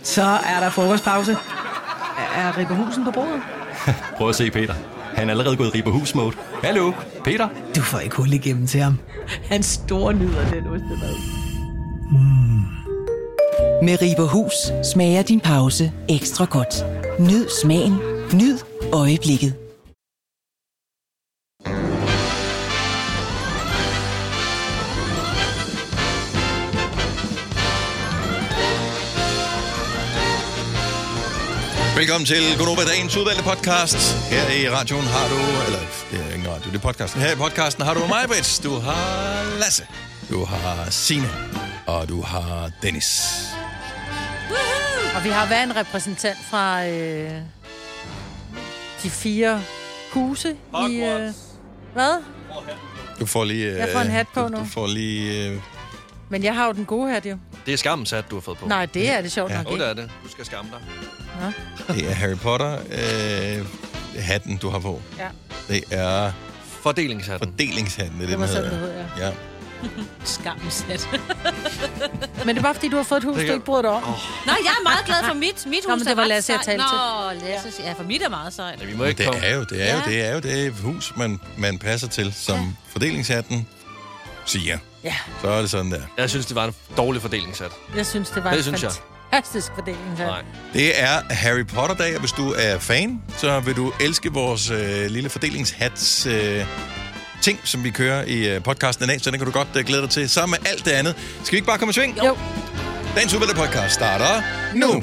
Så er der frokostpause. Er Ribberhusen på bordet? Prøv at se Peter. Han er allerede gået i Ribberhus-mode. Hallo, Peter? Du får ikke hul igennem til ham. Han store nyder den ostemad. Med Ribberhus smager din pause ekstra godt. Nyd smagen. Nyd øjeblikket. Velkommen til Godnova, dagens udvalgte podcast. Her i radioen har du, eller det er ingen radio, det er podcasten. Her i podcasten har du mig, Brits, du har Lasse, du har Signe, og du har Dennis. Og vi har været en repræsentant fra de 4 huse i... hvad? Du får lige... jeg får en hat på nu. Du får lige... Men jeg har jo den gode hat, jo. Det er skammens hat, du har fået på. Nej, det er det sjovt nok ikke. ikke. Det er det. Du skal skamme dig. Nå. Det er Harry Potter hatten, du har på. Ja. Det er... Fordelingshatten. Fordelingshatten, det var sådan, det hedder, ja. Skammens hat. Men det er bare, fordi du har fået et hus, du ikke bryder dig om. Nå, jeg er meget glad for mit hus. Nå, men det var Lasse, jeg talte til. Lasse, ja, for mit er meget sejt. Ja, vi må ikke komme. Det er jo det hus, man passer til, som fordelingshatten siger. Ja. Så er det sådan der. Jeg synes, det var en dårlig fordelingshat. Jeg synes, det var en fantastisk fordelingshat. Nej. Det er Harry Potter-dag, og hvis du er fan, så vil du elske vores lille fordelingshats ting, som vi kører i podcasten i dag, så den kan du godt glæde dig til. Sammen med alt det andet. Skal vi ikke bare komme i sving? Jo. Dagens udvalgte podcast starter nu.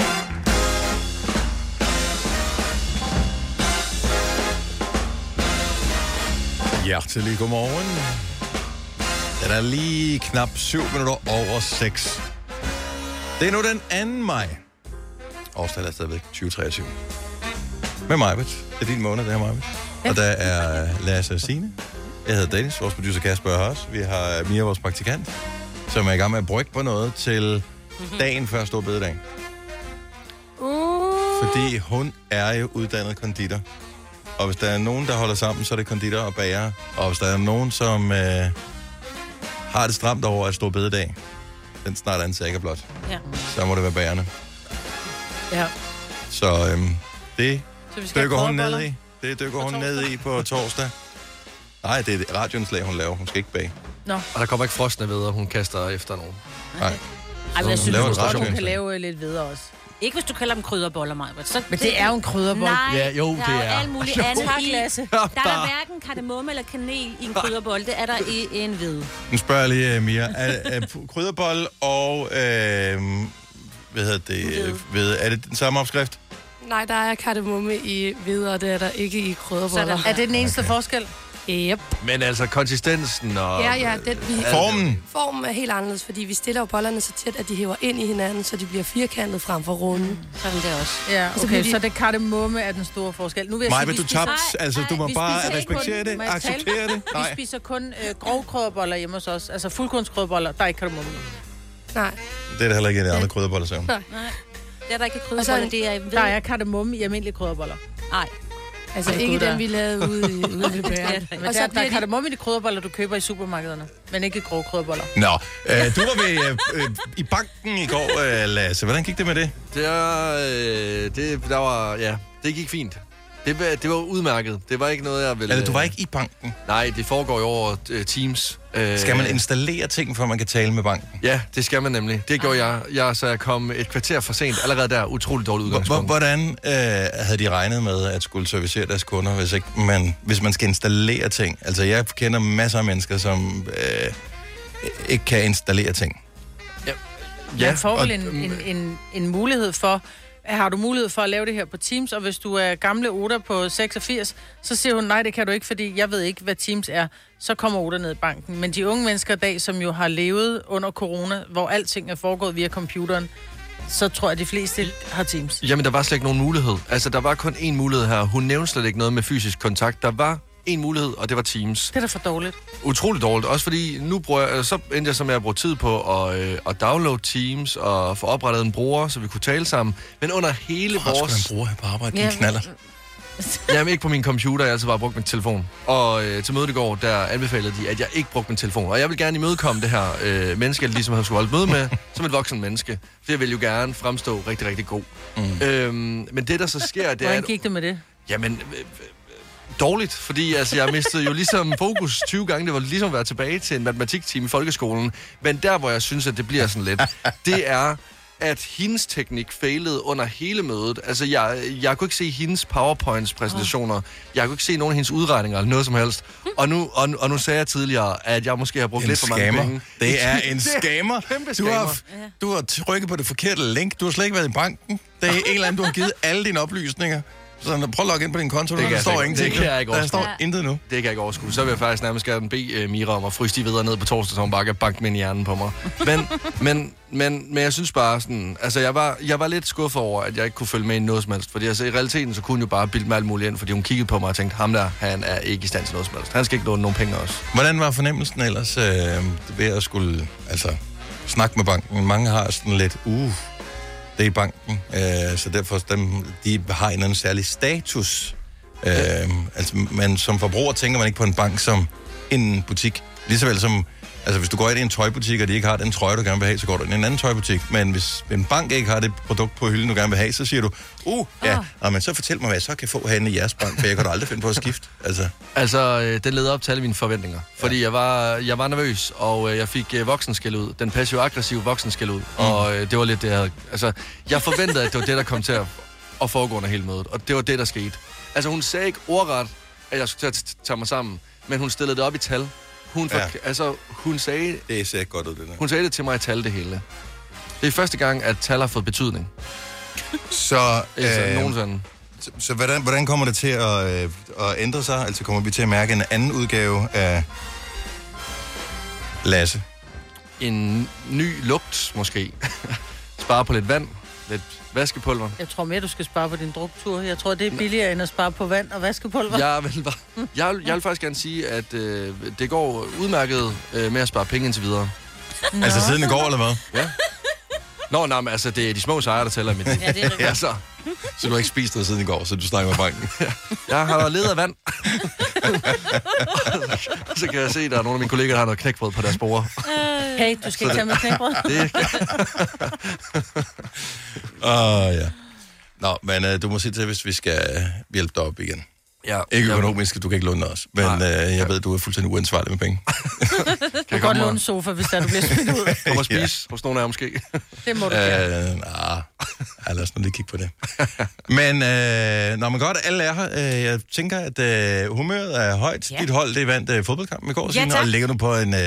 Hjertelig godmorgen. Den er lige knap 7 minutter over 6. Det er nu den 2. maj. Årstallet er stadigvæk 2023. Med Majbet. Det er din måned, det her Majbet. Ja. Og der er Lasse og Signe. Jeg hedder Dennis, vores producer Kasper har også. Vi har Mia, vores praktikant, som er i gang med at brygge på noget til dagen før Store Bededag. Fordi hun er jo uddannet konditor. Og hvis der er nogen, der holder sammen, så er det konditor og bager. Og hvis der er nogen, som har det stramt over at Store Bededag, den snart er en sækker blot, så må det være bagerne. Ja. Så det dykker hun ned i. Det dykker hun ned i på torsdag. Nej, det er radioindslag, hun laver. Hun skal ikke bage. Nå. Og der kommer ikke frosne ved, at hun kaster efter nogen. Nej. Ej, men jeg synes, hun kan lave lidt videre også. Ikke hvis du kalder dem krydderboller, Maja. Men det er jo en krydderbolle. Nej, ja, jo, det er. alt muligt andet i. Der er der hverken kardemomme eller kanel i en krydderbolle. Det er der i en hvide. Nu spørger jeg lige, Mia. Er krydderbolle og... hvad hedder det? Er det den samme opskrift? Nej, der er kardemomme i hvide, og det er der ikke i krydderboller. Er det den eneste forskel? Yep. Men altså konsistensen og... Ja, formen? Formen er helt anderledes, fordi vi stiller jo bollerne så tæt, at de hæver ind i hinanden, så de bliver firkantet frem for runde. Sådan det også. Ja, okay, så det kardemomme er den store forskel. Nu vil jeg sige, du tabt. Altså, du må bare respektere det, acceptere det. Vi spiser kun grove krydderboller hjemme hos os. Altså fuldkornskrydderboller, der er ikke kardemomme. Nej. Det er der heller ikke i de andre krydderboller, så. Nej. Det er der ikke i krydderboller, det er... Der er kardemomme i almindelige krydderboller. Nej. Altså ikke den, vi lavede ude i bæren. Og så der er kardemomme i de krydderboller, du køber i supermarkederne. Men ikke grove krydderboller. Nå, du var ved i banken i går, Lasse. Hvordan gik det med det? Det gik fint. Det var udmærket. Det var ikke noget, jeg ville... Altså, du var ikke i banken? Nej, det foregår jo over Teams. Skal man installere ting, før man kan tale med banken? Ja, det skal man nemlig. Det gjorde jeg. Så jeg kom et kvarter for sent. Allerede der, utroligt dårligt udgangspunkt. Hvordan havde de regnet med at skulle servicere deres kunder, hvis man skal installere ting? Altså, jeg kender masser af mennesker, som ikke kan installere ting. Ja. Man får vel en mulighed for... Har du mulighed for at lave det her på Teams, og hvis du er gamle Oda på 86, så siger hun, nej, det kan du ikke, fordi jeg ved ikke, hvad Teams er. Så kommer Oda ned i banken. Men de unge mennesker i dag, som jo har levet under corona, hvor alting er foregået via computeren, så tror jeg, at de fleste har Teams. Jamen, der var slet ikke nogen mulighed. Altså, der var kun én mulighed her. Hun nævnte slet ikke noget med fysisk kontakt. Der var en mulighed, og det var Teams. Det er da for dårligt. Utroligt dårligt. Også fordi, så endte jeg så med at bruge tid på at downloade Teams og få oprettet en bruger, så vi kunne tale sammen. Men under hele vores... en bruger på arbejde, din knaller. Jamen ikke på min computer, jeg har altid bare brugt min telefon. Og til mødet i går, der anbefalede de, at jeg ikke brugte min telefon. Og jeg vil gerne imødekomme det her menneske, jeg ligesom havde skulle holde møde med, som et voksen menneske. For jeg vil jo gerne fremstå rigtig, rigtig god. Men det, der så sker, det er... Hvordan gik det med det? Jamen... dårligt, fordi altså, jeg mistede jo ligesom fokus 20 gange. Det var ligesom at være tilbage til en matematikteam i folkeskolen. Men der, hvor jeg synes, at det bliver sådan lidt, det er, at hendes teknik failede under hele mødet. Altså, jeg kunne ikke se hendes PowerPoints-præsentationer. Jeg kunne ikke se nogen af hendes udregninger eller noget som helst. Og nu sagde jeg tidligere, at jeg måske har brugt lidt for mange penge. Det er en scammer. Du har trykket på det forkerte link. Du har slet ikke været i banken. Det er en eller anden, du har givet alle dine oplysninger. Så prøv at logge ind på din konto, der står ingenting. Det kan jeg ikke overskue. Der står intet nu. Det kan jeg ikke overskue. Så vil jeg faktisk nærmest gerne bede Mira om at fryse de videre ned på torsdag, så hun bare kan banke med i hjernen på mig. Men jeg synes bare sådan... Altså, jeg var lidt skuffet over, at jeg ikke kunne følge med i noget som helst. Fordi altså, i realiteten, så kunne hun jo bare bilde mig alt muligt ind, fordi hun kiggede på mig og tænkte, ham der, han er ikke i stand til noget som helst. Han skal ikke låne nogen penge også. Hvordan var fornemmelsen ellers ved at skulle snakke med banken? Mange har sådan lidt... det er i banken, så derfor de har en anden særlig status. Men som forbruger tænker man ikke på en bank som en butik. Ligesåvel som, hvis du går ind i en tøjbutik, og de ikke har den trøje, du gerne vil have, så går du ind i en anden tøjbutik. Men hvis en bank ikke har det produkt på hylden, du gerne vil have, så siger du, men så fortæl mig, hvad jeg så kan få herinde i jeres bank, for jeg kan da aldrig finde på at skifte. Den leder op til alle mine forventninger. Fordi jeg var nervøs, og jeg fik voksenskæld ud. Den passiv-aggressive voksenskæld ud. Og det var lidt det, jeg havde... jeg forventede, at det var det, der kom til at foregå under hele mødet. Og det var det, der skete. Hun sagde ikke ordret, at jeg skulle til at tage mig sammen, men hun stillede det op i tal. Hun sagde... Det ser godt ud, det der. Hun sagde det til mig i tal, det hele. Det er første gang, at tal har fået betydning. Så nogensinde. Så hvordan kommer det til at ændre sig? Altså kommer vi til at mærke en anden udgave af Lasse? En ny lugt, måske. Spare på lidt vand, lidt vaskepulver. Jeg tror mere, du skal spare på din druktur. Jeg tror, det er billigere end at spare på vand og vaskepulver. Jeg vil faktisk gerne sige, at det går udmærket med at spare penge indtil videre. Altså siden i går, eller hvad? Ja. Det er de små sejre, der tæller mit liv. Ja, det er rigtigt. Så du har ikke spist noget siden i går, så du snakker med banken? Jeg har ledet af vand. Så kan jeg se, at der er nogle af mine kolleger, der har noget knækbrød på deres bord. Hey, du skal ikke tage med knækbrød. Ja. Nå, men du må sige til, hvis vi skal hjælpe dig op igen. Ja, ikke økonomisk, du kan ikke låne os. Men jeg ved, du er fuldstændig uansvarlig med penge. Du kan godt låne en sofa, hvis du bliver smidt ud. Kom og spise hos nogle af jer måske. Det må du gerne. Lad os nu lige kigge på det. Men når man godt alle er her, jeg tænker, at humøret er højt. Dit hold, det vandt fodboldkampen i går, og ligger nu på en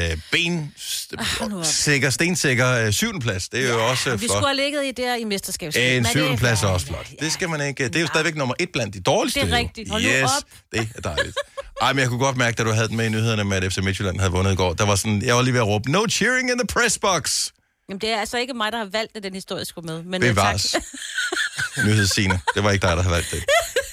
stensikker 7. plads. Det er jo også flot. Vi skulle have ligget i mesterskabsspil. En 7. plads er også flot. Det skal man ikke. Det er jo stadigvæk nummer 1 blandt de dårligste. Det er rigtigt. Yes, det er dejligt. Men jeg kunne godt mærke, da du havde den med i nyhederne med, at FC Midtjylland havde vundet i går. Der var sådan, jeg var lige ved at råbe, no cheering in the press box. Jamen, det er altså ikke mig, der har valgt, at den historie skulle med. Men bevares. Nyhedsscene. Det var ikke dig, der har valgt det.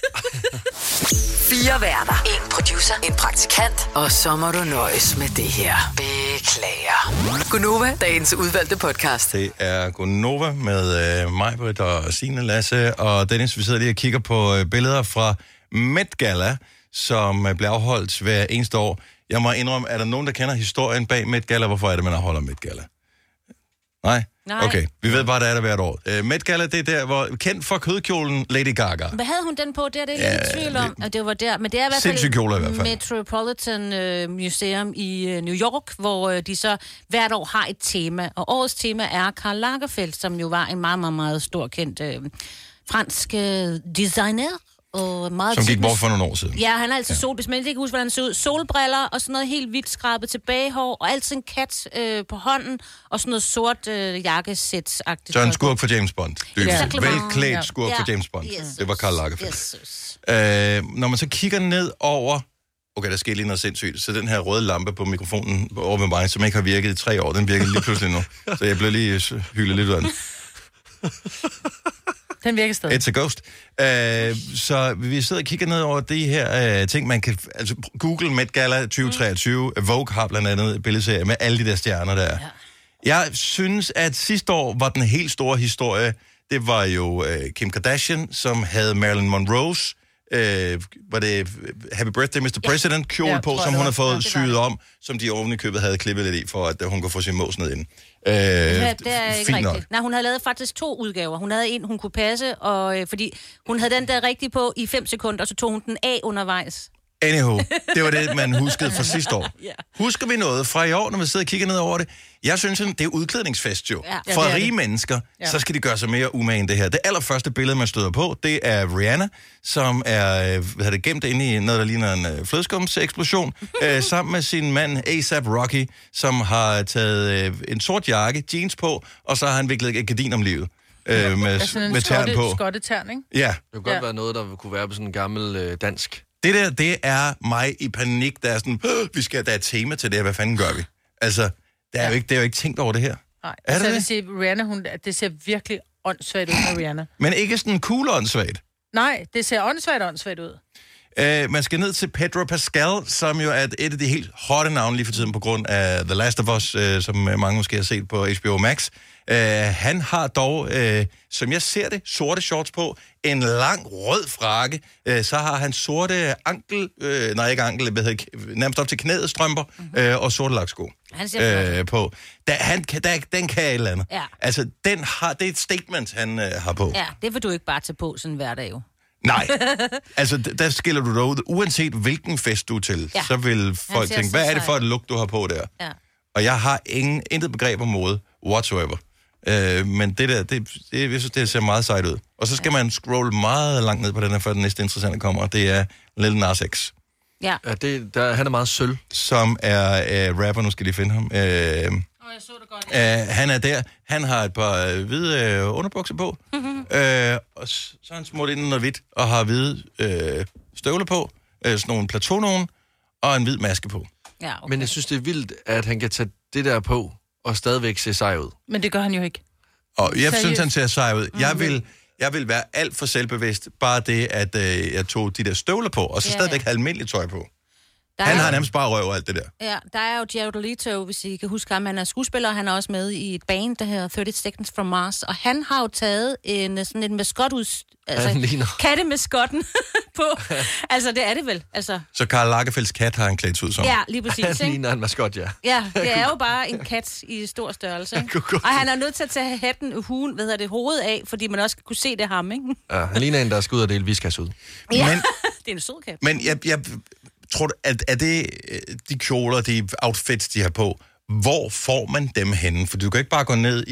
4 værter. 1 producer. 1 praktikant. Og så må du nøjes med det her. Beklager. Gunova, dagens udvalgte podcast. Det er Gunova med mig, Britt og Signe, Lasse og Dennis. Vi sidder lige og kigger på billeder fra Met Gala, som bliver afholdt hver eneste år. Jeg må indrømme, er der nogen, der kender historien bag Met Gala? Hvorfor er det, man afholder Met Gala? Nej? Okay, vi ved bare, der er der hvert år. Met Gala, det er der, hvor kendt for kødkjolen Lady Gaga. Hvad havde hun den på? Det er det lidt i tvivl om, at det var der. Men det er i hvert fald kjoler, i hvert fald. Metropolitan Museum i New York, hvor de så hvert år har et tema. Og årets tema er Karl Lagerfeld, som jo var en meget, meget, meget stor kendt fransk designer. Og meget som gik bort for nogle år siden. Ja, han har altid solbriller, men jeg kan ikke huske, hvordan han så ud. Solbriller og sådan noget helt vildt skrabet tilbagehår, og altid en kat på hånden, og sådan noget sort jakkesæt-agtigt. Så en skurk for James Bond. Velklædt skurk for James Bond. Yes. Det var Karl Lagerfeld. Når man så kigger ned over... Okay, der skete lige noget sindssygt. Så den her røde lampe på mikrofonen over med mig, som ikke har virket i 3 år, den virker lige pludselig nu. Så jeg blev lige hyldet lidt ud af den. Den virker stadig. It's a ghost. Så vi sidder og kigger ned over de her ting, man kan... Altså, Google Met Gala 2023. Vogue har blandt andet et billedserie med alle de der stjerner der. Ja. Jeg synes, at sidste år var den helt store historie. Det var jo Kim Kardashian, som havde Marilyn Monroes var det Happy Birthday Mr. President kjole på, som hun har fået syet om, som de oven i købet havde klippet lidt i, for at hun kunne få sin mås ned inden. Det er ikke rigtigt. Nej, hun havde lavet faktisk 2 udgaver. Hun havde en, hun kunne passe, og fordi hun havde den der rigtig på i 5 sekunder, og så tog hun den af undervejs. Anyhow, det var det, man huskede fra sidste år. Husker vi noget fra i år, når vi sidder og kigger ned over det? Jeg synes, det er udklædningsfest jo. For rige mennesker, så skal de gøre sig mere umage end det her. Det allerførste billede, man støder på, det er Rihanna, som er gemt inde i noget, der ligner en flødeskumseksplosion, sammen med sin mand A$AP Rocky, som har taget en sort jakke, jeans på, og så har han viklet et gardin om livet. Med tern på. Skottetern, ikke? Ja. Det kunne godt være noget, der kunne være på sådan en gammel dansk. Det er mig i panik, der er sådan, der er et tema til det her, hvad fanden gør vi? Altså, det er jo ikke tænkt over det her. Nej, altså jeg vil sige, Rihanna, det ser virkelig åndssvagt ud med Rihanna. Men ikke sådan cool åndssvagt. Nej, det ser åndssvagt ud. Man skal ned til Pedro Pascal, som jo er et af de helt hotte navne lige for tiden på grund af The Last of Us, som mange måske har set på HBO Max. Han har dog, som jeg ser det, sorte shorts på, en lang rød frakke. Så har han sorte nærmest op til knæet strømper og sorte laksko på. Den kan et eller andet. Ja. Altså, det er et statement, han har på. Ja, det vil du ikke bare tage på sådan hver dag jo. Nej, altså der skiller du dig ud. Uanset hvilken fest du er til, så vil folk tænke, hvad er det for et look, du har på der? Ja. Og jeg har intet begreb om mode whatsoever. Men det jeg synes, det ser meget sejt ud. Og så skal man scrolle meget langt ned på den her, før den næste interessante kommer. Det er Lil Nas X. Ja. Han er meget sølv. Som er rapper, nu skal de finde ham. Jeg så det godt. Han er der. Han har et par hvide underbukser på. Og så er han smurt ind i noget hvidt, og har hvide støvler på. Sådan nogle plateau og en hvid maske på. Ja, okay. Men jeg synes, det er vildt, at han kan tage det der på, og stadigvæk se sej ud. Men det gør han jo ikke. Og jeg synes, han ser sej ud. Jeg vil være alt for selvbevidst. Bare det, at jeg tog de der støvler på, og så stadigvæk have almindeligt tøj på. Han har nemmest bare røv og alt det der. Ja, der er jo Jared Leto, hvis I kan huske ham. Han er skuespiller, han er også med i et band, der hedder 30 Seconds from Mars. Og han har jo taget sådan en kattemaskotten på. Altså, det er det vel. Altså. Så Karl Lagerfelds kat har han klædt ud som. Ja, lige præcis. Han ligner en maskot, ja. Ja, det er jo bare en kat i stor størrelse. Ikke? Og han er nødt til at tage hovedet af, fordi man også kunne se det ham, ikke? Ja, han ligner en, der skal ud og dele viskas ud. Ja, det er en sød kat. Men jeg tror du, at det de kjoler, de outfits, de har på, hvor får man dem henne? For du kan ikke bare gå ned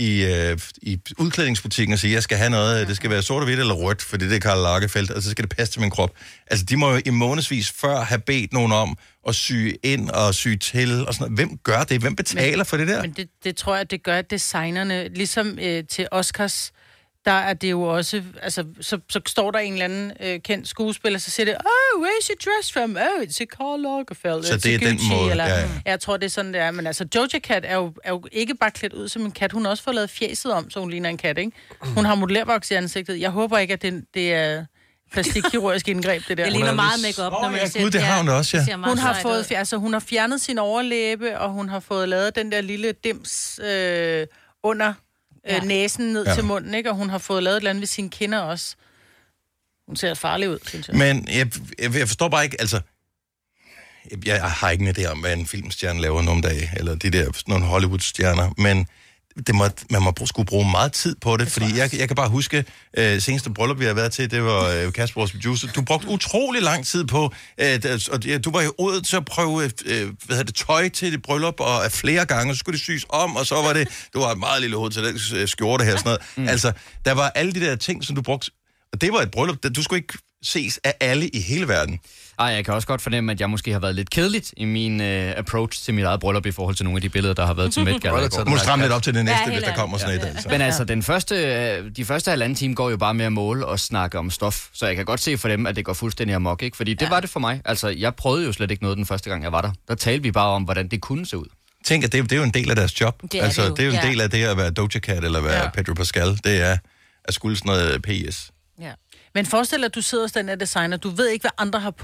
i udklædningsbutikken og sige, jeg skal have noget, det skal være sort og hvidt eller rødt, fordi det er Karl Lagerfeld, og så skal det passe til min krop. Altså, de må jo i månedsvis før have bedt nogen om at sy ind og sy til, og sådan noget. Hvem gør det? Hvem betaler for det der? Men det tror jeg, det gør designerne. Ligesom til Oscars, der er det jo også, altså, så står der en eller anden kendt skuespiller, så siger det, where's your dress from? It's a Karl Lagerfeld. Så det er den måde, eller, jeg tror, det er sådan, det er. Men altså, Doja Cat er jo ikke bare klædt ud som en kat. Hun har også fået lavet fjeset om, så hun ligner en kat, ikke? Hun har modellervoks i ansigtet. Jeg håber ikke, at det er plastikkirurgisk indgreb, det der. Det ligner meget make-up, når man ser det har hun også, ja. Hun har fjernet sin overlæbe, og hun har fået lavet den der lille dims under næsen ned til munden, ikke? Og hun har fået lavet et eller andet ved sine kinder også. Hun ser farlig ud, synes jeg. Men jeg forstår bare ikke, altså. Jeg har ikke en idé om, hvad en filmstjerne laver nogle dage, eller de der nogle Hollywood-stjerner, men man må skulle bruge meget tid på det, fordi jeg kan bare huske, seneste bryllup, vi har været til, det var Kasper, vores producer. Du brugte utrolig lang tid på, og du var jo ude til at prøve tøj til det bryllup, og flere gange, så skulle det sys om, og så var det, du var et meget lille hoved til den skjorte her, sådan noget. Altså, der var alle de der ting, som du brugte, og det var et bryllup, du skulle ikke ses af alle i hele verden. Ej, jeg kan også godt fornemme, at jeg måske har været lidt kedeligt i min approach til mit eget bryllup i forhold til nogle af de billeder, der har været til Met Gala. Du må stramme lidt op til det næste, hvis der kommer sådan et. Altså. Men altså, de første halvanden time går jo bare med at måle og snakke om stof, så jeg kan godt se for dem, at det går fuldstændig amok, ikke? Fordi det var det for mig. Altså, jeg prøvede jo slet ikke noget den første gang, jeg var der. Der talte vi bare om, hvordan det kunne se ud. Tænk, at det er jo en del af deres job. Det er jo en del af det at være Doja Cat eller være Pedro Pascal. Det er at skulle sådan noget PS. Ja. Men forestil dig, at du sidder hos den her designer, du ved ikke, hvad andre har på.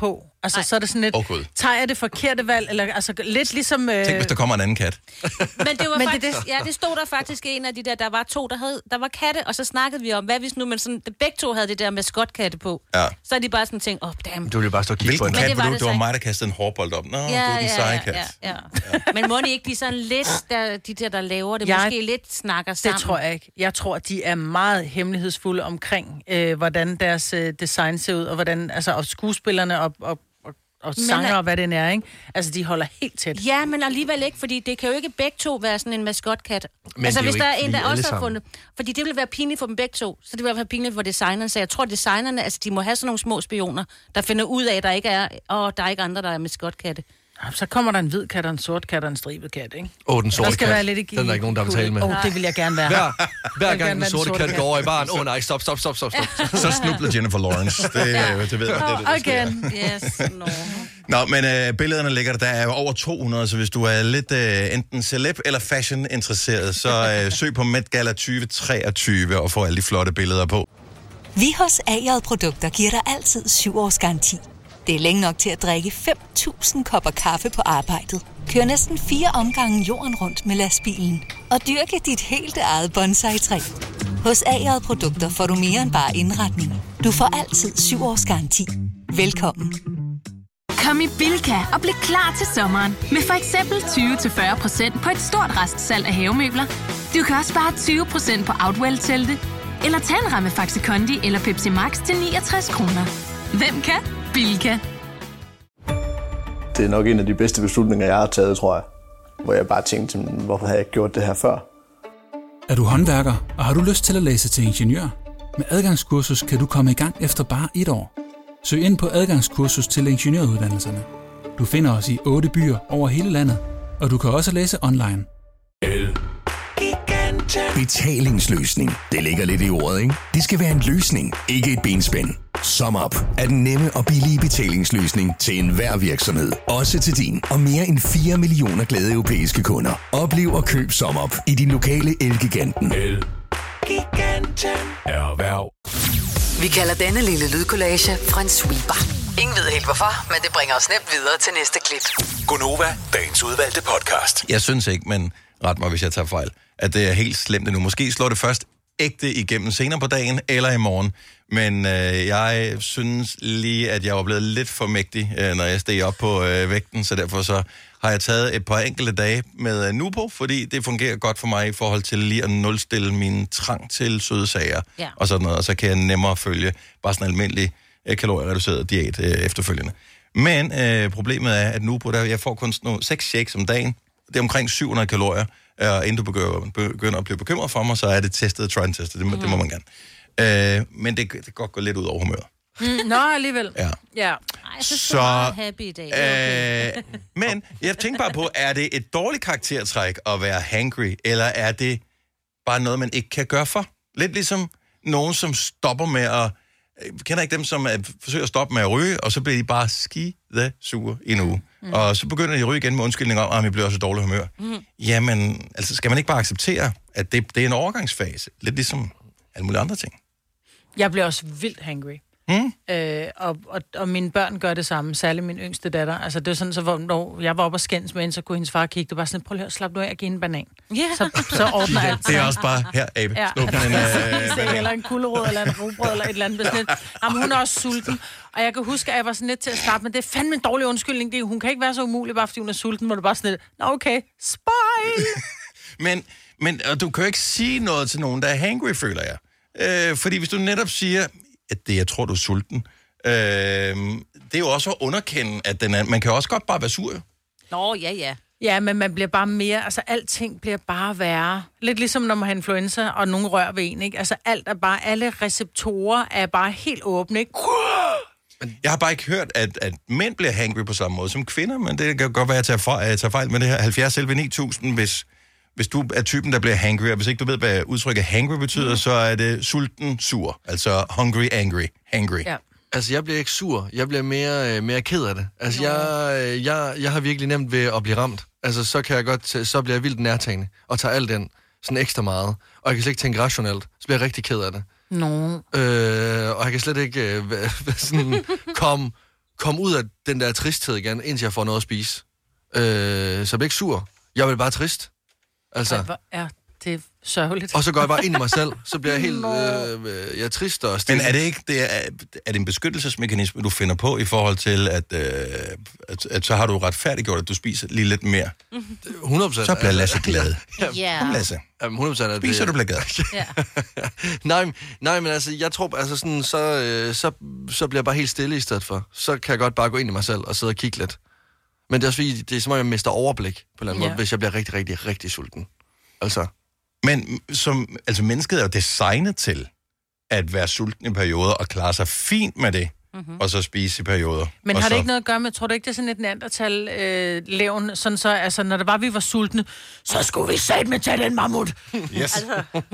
Altså, så er det sådan lidt, tager jeg det forkerte valg, eller altså lidt ligesom... Tænk, hvis der kommer en anden kat. Men det var faktisk, det stod der faktisk en af de der var to, der var katte, og så snakkede vi om, hvad hvis nu, men sådan, begge to havde det der maskotkatte på. Ja. Så er de bare sådan tænkt, damn. Du ville bare stå og kigge på en kat. Det var mig, der kastede en hårbold op. Nå, du er den seje kat. Ja. Men må de ikke, de er sådan lidt, der laver det, måske lidt snakker sammen? Det tror jeg ikke. Jeg tror, de er meget hemmelighedsfulde omkring, hvordan deres design ser ud, og hvordan, altså, og skuespillerne og sanger og hvad det er, ikke? Altså, de holder helt tæt. Ja, men alligevel ikke, fordi det kan jo ikke begge to være sådan en maskotkat. Men altså, hvis der er en, der også har fundet... Fordi det vil være pinligt for dem begge to, så det vil være pinligt for designerne. Så jeg tror, designerne, altså, de må have sådan nogle små spioner, der finder ud af, at der ikke er, og der er ikke andre, der er maskotkatte. Så kommer der en hvid kat, og en sort kat og en stribet kat, ikke? Den sorte kat. Den er der ikke nogen, der vil tale med. Det vil jeg gerne være. Hver gang den sorte kat går over i baren, nej, stop. Så snubler Jennifer Lawrence. Det ved jeg. Again. Yes, no. Nå, men billederne ligger der. Der er over 200, så hvis du er lidt enten celeb eller fashion-interesseret, så søg på Met Gala 2023 og få alle de flotte billeder på. Vi hos AJ Produkter giver dig altid 7 års garanti. Det er længe nok til at drikke 5.000 kopper kaffe på arbejdet. Kør næsten 4 omgange jorden rundt med lastbilen. Og dyrke dit helt eget bonsai-træ. Hos AJ Produkter får du mere end bare indretning. Du får altid 7 års garanti. Velkommen. Kom i Bilka og bliv klar til sommeren. Med for eksempel 20-40% på et stort restsalg af havemøbler. Du kan også spare 20% på Outwell-telte. Eller tag en ramme Faxi Kondi eller Pepsi Max til 69 kroner. Hvem kan? Bilka. Det er nok en af de bedste beslutninger, jeg har taget, tror jeg. Hvor jeg bare tænkte, hvorfor har jeg ikke gjort det her før? Er du håndværker, og har du lyst til at læse til ingeniør? Med adgangskursus kan du komme i gang efter bare 1 år. Søg ind på adgangskursus til ingeniøruddannelserne. Du finder os i 8 byer over hele landet, og du kan også læse online. Betalingsløsning. Det ligger lidt i ordet, ikke? Det skal være en løsning, ikke et benspænd. SumUp er den nemme og billige betalingsløsning til enhver virksomhed. Også til din og mere end 4 millioner glade europæiske kunder. Oplev og køb SumUp i din lokale Elgiganten. Elgiganten. Erhverv. Vi kalder denne lille lydkollage en sweeper. Ingen ved helt hvorfor, men det bringer os nemt videre til næste klip. Gonova, dagens udvalgte podcast. Jeg synes ikke, men ret mig, hvis jeg tager fejl, at det er helt slemt nu. Måske slår det først ægte igennem senere på dagen eller i morgen. Men jeg synes lige, at jeg var blevet lidt for mægtig, når jeg steg op på vægten. Så derfor så har jeg taget et par enkelte dage med Nubo, fordi det fungerer godt for mig i forhold til lige at nulstille min trang til søde sager og sådan noget. Og så kan jeg nemmere følge bare sådan en almindelig kaloriereduceret diæt efterfølgende. Men problemet er, at Nubo, jeg får kun 6 shakes om dagen. Det er omkring 700 kalorier. Og inden du begynder at blive bekymret for mig, så er det testet, try and testet. Det må man gerne. Men det kan godt gå lidt ud over humøret. Nå, alligevel. Ja. Jeg synes, du er meget happy i dag. Okay. Men jeg tænker bare på, er det et dårligt karaktertræk at være hangry, eller er det bare noget, man ikke kan gøre for? Lidt ligesom nogen, som stopper med at... Kender ikke dem, som forsøger at stoppe med at ryge, og så bliver de bare skide sure i en uge. Og så begynder de at ryge igen med undskyldning om, at vi bliver også dårlig humør. Jamen, altså skal man ikke bare acceptere, at det er en overgangsfase? Lidt ligesom alle mulige andre ting. Jeg bliver også vildt hangry. Og mine børn gør det samme, særligt min yngste datter. Altså det er sådan, så når jeg var oppe og skændes med hende, så kunne hendes far kigge, det var sådan, prøv lige at slap nu af og give en banan. Så ordner alt. Det er også bare, her, abe, snup eller en kulderod, eller en rugbrød, eller et eller andet besnit. Jamen, hun er også sulten. Og jeg kan huske, at jeg var sådan lidt til at starte, men det er fandme en dårlig undskyldning. Hun kan ikke være så umulig, bare fordi hun er sulten, hvor det bare sådan lidt, nå okay, spejl! men du kan jo ikke sige noget til nogen, der er hangry, føler jeg. Fordi hvis du netop siger, at jeg tror, du er sulten, det er jo også at underkende, at man kan også godt bare være sur. Nå, ja. Ja, men man bliver bare mere, altså alting bliver bare værre. Lidt ligesom når man har influenza, og nogen rører ved en, ikke? Altså alt er bare, alle receptorer er bare helt åbne, ikke? Jeg har bare ikke hørt, at mænd bliver hangry på samme måde som kvinder, men det kan godt være, at jeg tager fejl med det her. 70 11 9000, hvis du er typen, der bliver hangry, og hvis ikke du ved, hvad udtrykket hangry betyder, så er det sulten, sur. Altså hungry, angry, hangry. Ja. Altså, jeg bliver ikke sur. Jeg bliver mere ked af det. Altså, jeg har virkelig nemt ved at blive ramt. Altså, så bliver jeg vildt nærtagende og tager alt den sådan ekstra meget. Og jeg kan slet ikke tænke rationelt. Så bliver jeg rigtig ked af det. Og jeg kan slet ikke sådan komme komme ud af den der tristhed igen, indtil jeg får noget at spise. Så jeg bliver ikke sur. Jeg bliver bare trist. Altså. Hvor er det sørgeligt. Og så går jeg bare ind i mig selv. Så bliver jeg helt jeg er trist og stille. Men er det ikke er det en beskyttelsesmekanisme, du finder på i forhold til, at så har du retfærdiggjort, at du spiser lige lidt mere? 100%. Så bliver Lasse glad. Ja. Kom, Lasse. 100% Spiser du bliver glad. Ja. nej, men altså, jeg tror, altså sådan, så bliver jeg bare helt stille i stedet for. Så kan jeg godt bare gå ind i mig selv og sidde og kigge lidt. Men det er også fordi, det er som om, jeg mister overblik på en eller anden måde, hvis jeg bliver rigtig, rigtig, rigtig sulten. Altså. Men mennesket er jo designet til at være sulten i perioder og klare sig fint med det, og så spise i perioder. Men har det ikke noget at gøre med, tror du ikke, det er sådan et neandertal-levn, sådan så, altså, når det var, vi var sultne, så skulle vi satme tage den mammut. Yes.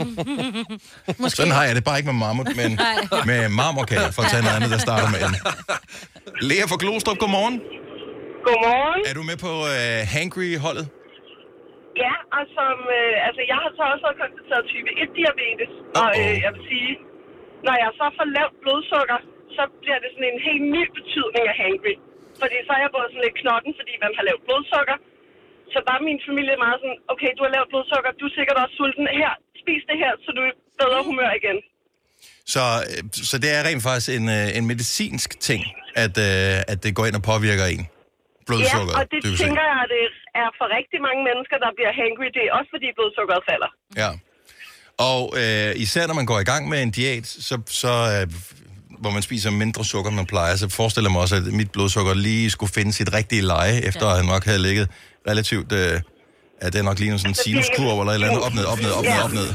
Sådan har jeg det bare ikke med mammut, men med marmorkage, for at tage noget andet, der starter med en. Lea fra Glostrup, godmorgen. Godmorgen. Er du med på Hangry-holdet? Ja, og jeg har så også konstateret type 1-diabetes, og jeg vil sige, når jeg så får lavt blodsukker, så bliver det sådan en helt ny betydning af hangry. Fordi så er jeg både sådan lidt knotten, fordi man har lavt blodsukker. Så der er min familie meget sådan, okay, du har lavt blodsukker, du er sikkert også sulten. Her, spis det her, så du er i bedre humør igen. Så det er rent faktisk en medicinsk ting, at det går ind og påvirker en? Blodsukker, ja, og det tænker jeg, at det er for rigtig mange mennesker, der bliver hangry. Det er også fordi blodsukkeret falder. Ja. Og især når man går i gang med en diæt, så hvor man spiser mindre sukker, end man plejer, så forestiller jeg mig også, at mit blodsukker lige skulle finde sit rigtige leje, efter at han nok havde ligget relativt... det er nok lige sådan en sinuskurve eller et eller andet. Op, ned.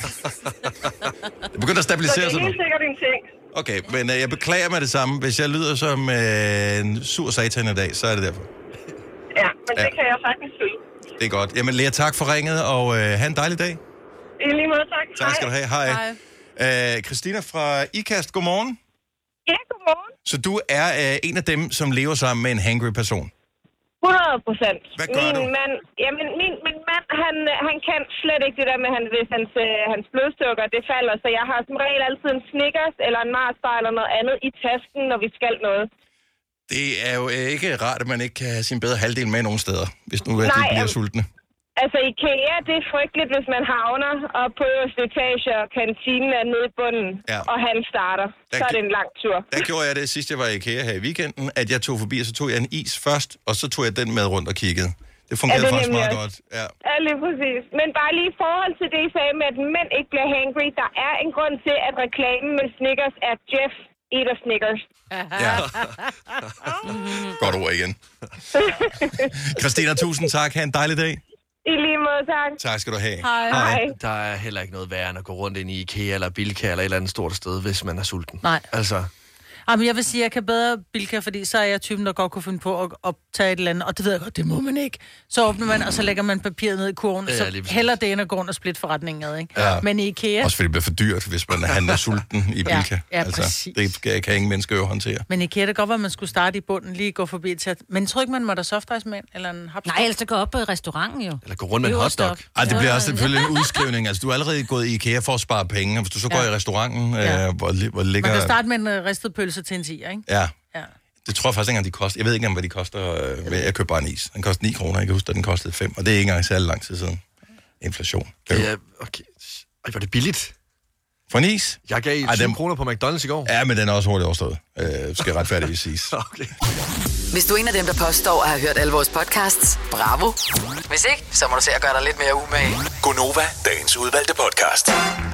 Det begynder at stabilisere sig. Så det er helt sikkert en ting. Okay, men jeg beklager mig det samme. Hvis jeg lyder som en sur satan i dag, så er det derfor. Ja, men det kan jeg faktisk følge. Det er godt. Jamen, Lea, tak for ringet, og have en dejlig dag. I lige måde, tak. Tak skal du have. Hej. Christina fra Ikast, godmorgen. Ja, godmorgen. Så du er en af dem, som lever sammen med en hangry person? 100%. Hvad gør du? Min mand, han kan slet ikke det der med, hvis hans blodsukker det falder, så jeg har som regel altid en Snickers eller en Mars-bar eller noget andet i tasken, når vi skal noget. Det er jo ikke rart, at man ikke kan have sin bedre halvdel med nogen steder, hvis nu de bliver sultne. Altså IKEA, det er frygteligt, hvis man havner op på øverste etage, og kantinen er nede i bunden, og han starter. Så er det en lang tur. Der gjorde jeg det sidst, jeg var i IKEA her i weekenden, at jeg tog forbi, og så tog jeg en is først, og så tog jeg den med rundt og kiggede. Det fungerede faktisk meget godt. Ja, lige præcis. Men bare lige i forhold til det, I sagde med, at mænd ikke bliver hangry, der er en grund til, at reklamen med Snickers er Jeff eater Snickers. Ja. Godt ord igen. Christina, tusind tak. Ha' en dejlig dag. I lige måde, tak. Tak skal du have. Hej. Der er heller ikke noget værre end at gå rundt ind i IKEA eller Bilka eller et eller andet stort sted, hvis man er sulten. Nej. Altså. Jamen, jeg vil sige, at jeg kan bedre Bilka, fordi så er jeg typen, der godt kunne finde på at optage et eller andet, og det ved jeg godt, det må man ikke. Så åbner man, og så lægger man papiret ned i kurven, så heller det end at gå rundt og splitte forretningen ad, ikke? Ja. Men i IKEA... Også fordi det bliver for dyrt, hvis man handler sulten i Bilka. Ja, præcis. Det kan ingen mennesker jo håndtere. Men i IKEA, det går godt, at man skulle starte i bunden, lige gå forbi til... Men jeg tror ikke, man må da softice med eller en hapstok? Nej, ellers det går op på restauranten jo. Eller gå rundt med en hotdog. Ej, det bliver også selvfølgelig en udskrivning. Altså, du er allerede gået i IKEA for at spare penge, og hvis du så går i restauranten, hvor ligger... Man kan starte med en ristet pølse til en 10'er, ikke? Ja. Det tror jeg faktisk ikke engang, de koster. Jeg ved ikke engang, hvad de koster. Jeg køber bare en is. Den koster 9 kroner. Jeg kan huske, at den kostede 5. Og det er ikke engang særlig lang tid siden. Inflation. Ja, okay. Ej, var det billigt? For en is? Jeg gav 7 kroner på McDonald's i går. Ja, men den er også hurtigt overstået. Skal retfærdigvis siges. Okay. Hvis du er en af dem, der påstår at have hørt alle vores podcasts, bravo. Hvis ikke, så må du se at gøre dig lidt mere umage. Gonova, dagens udvalgte podcast.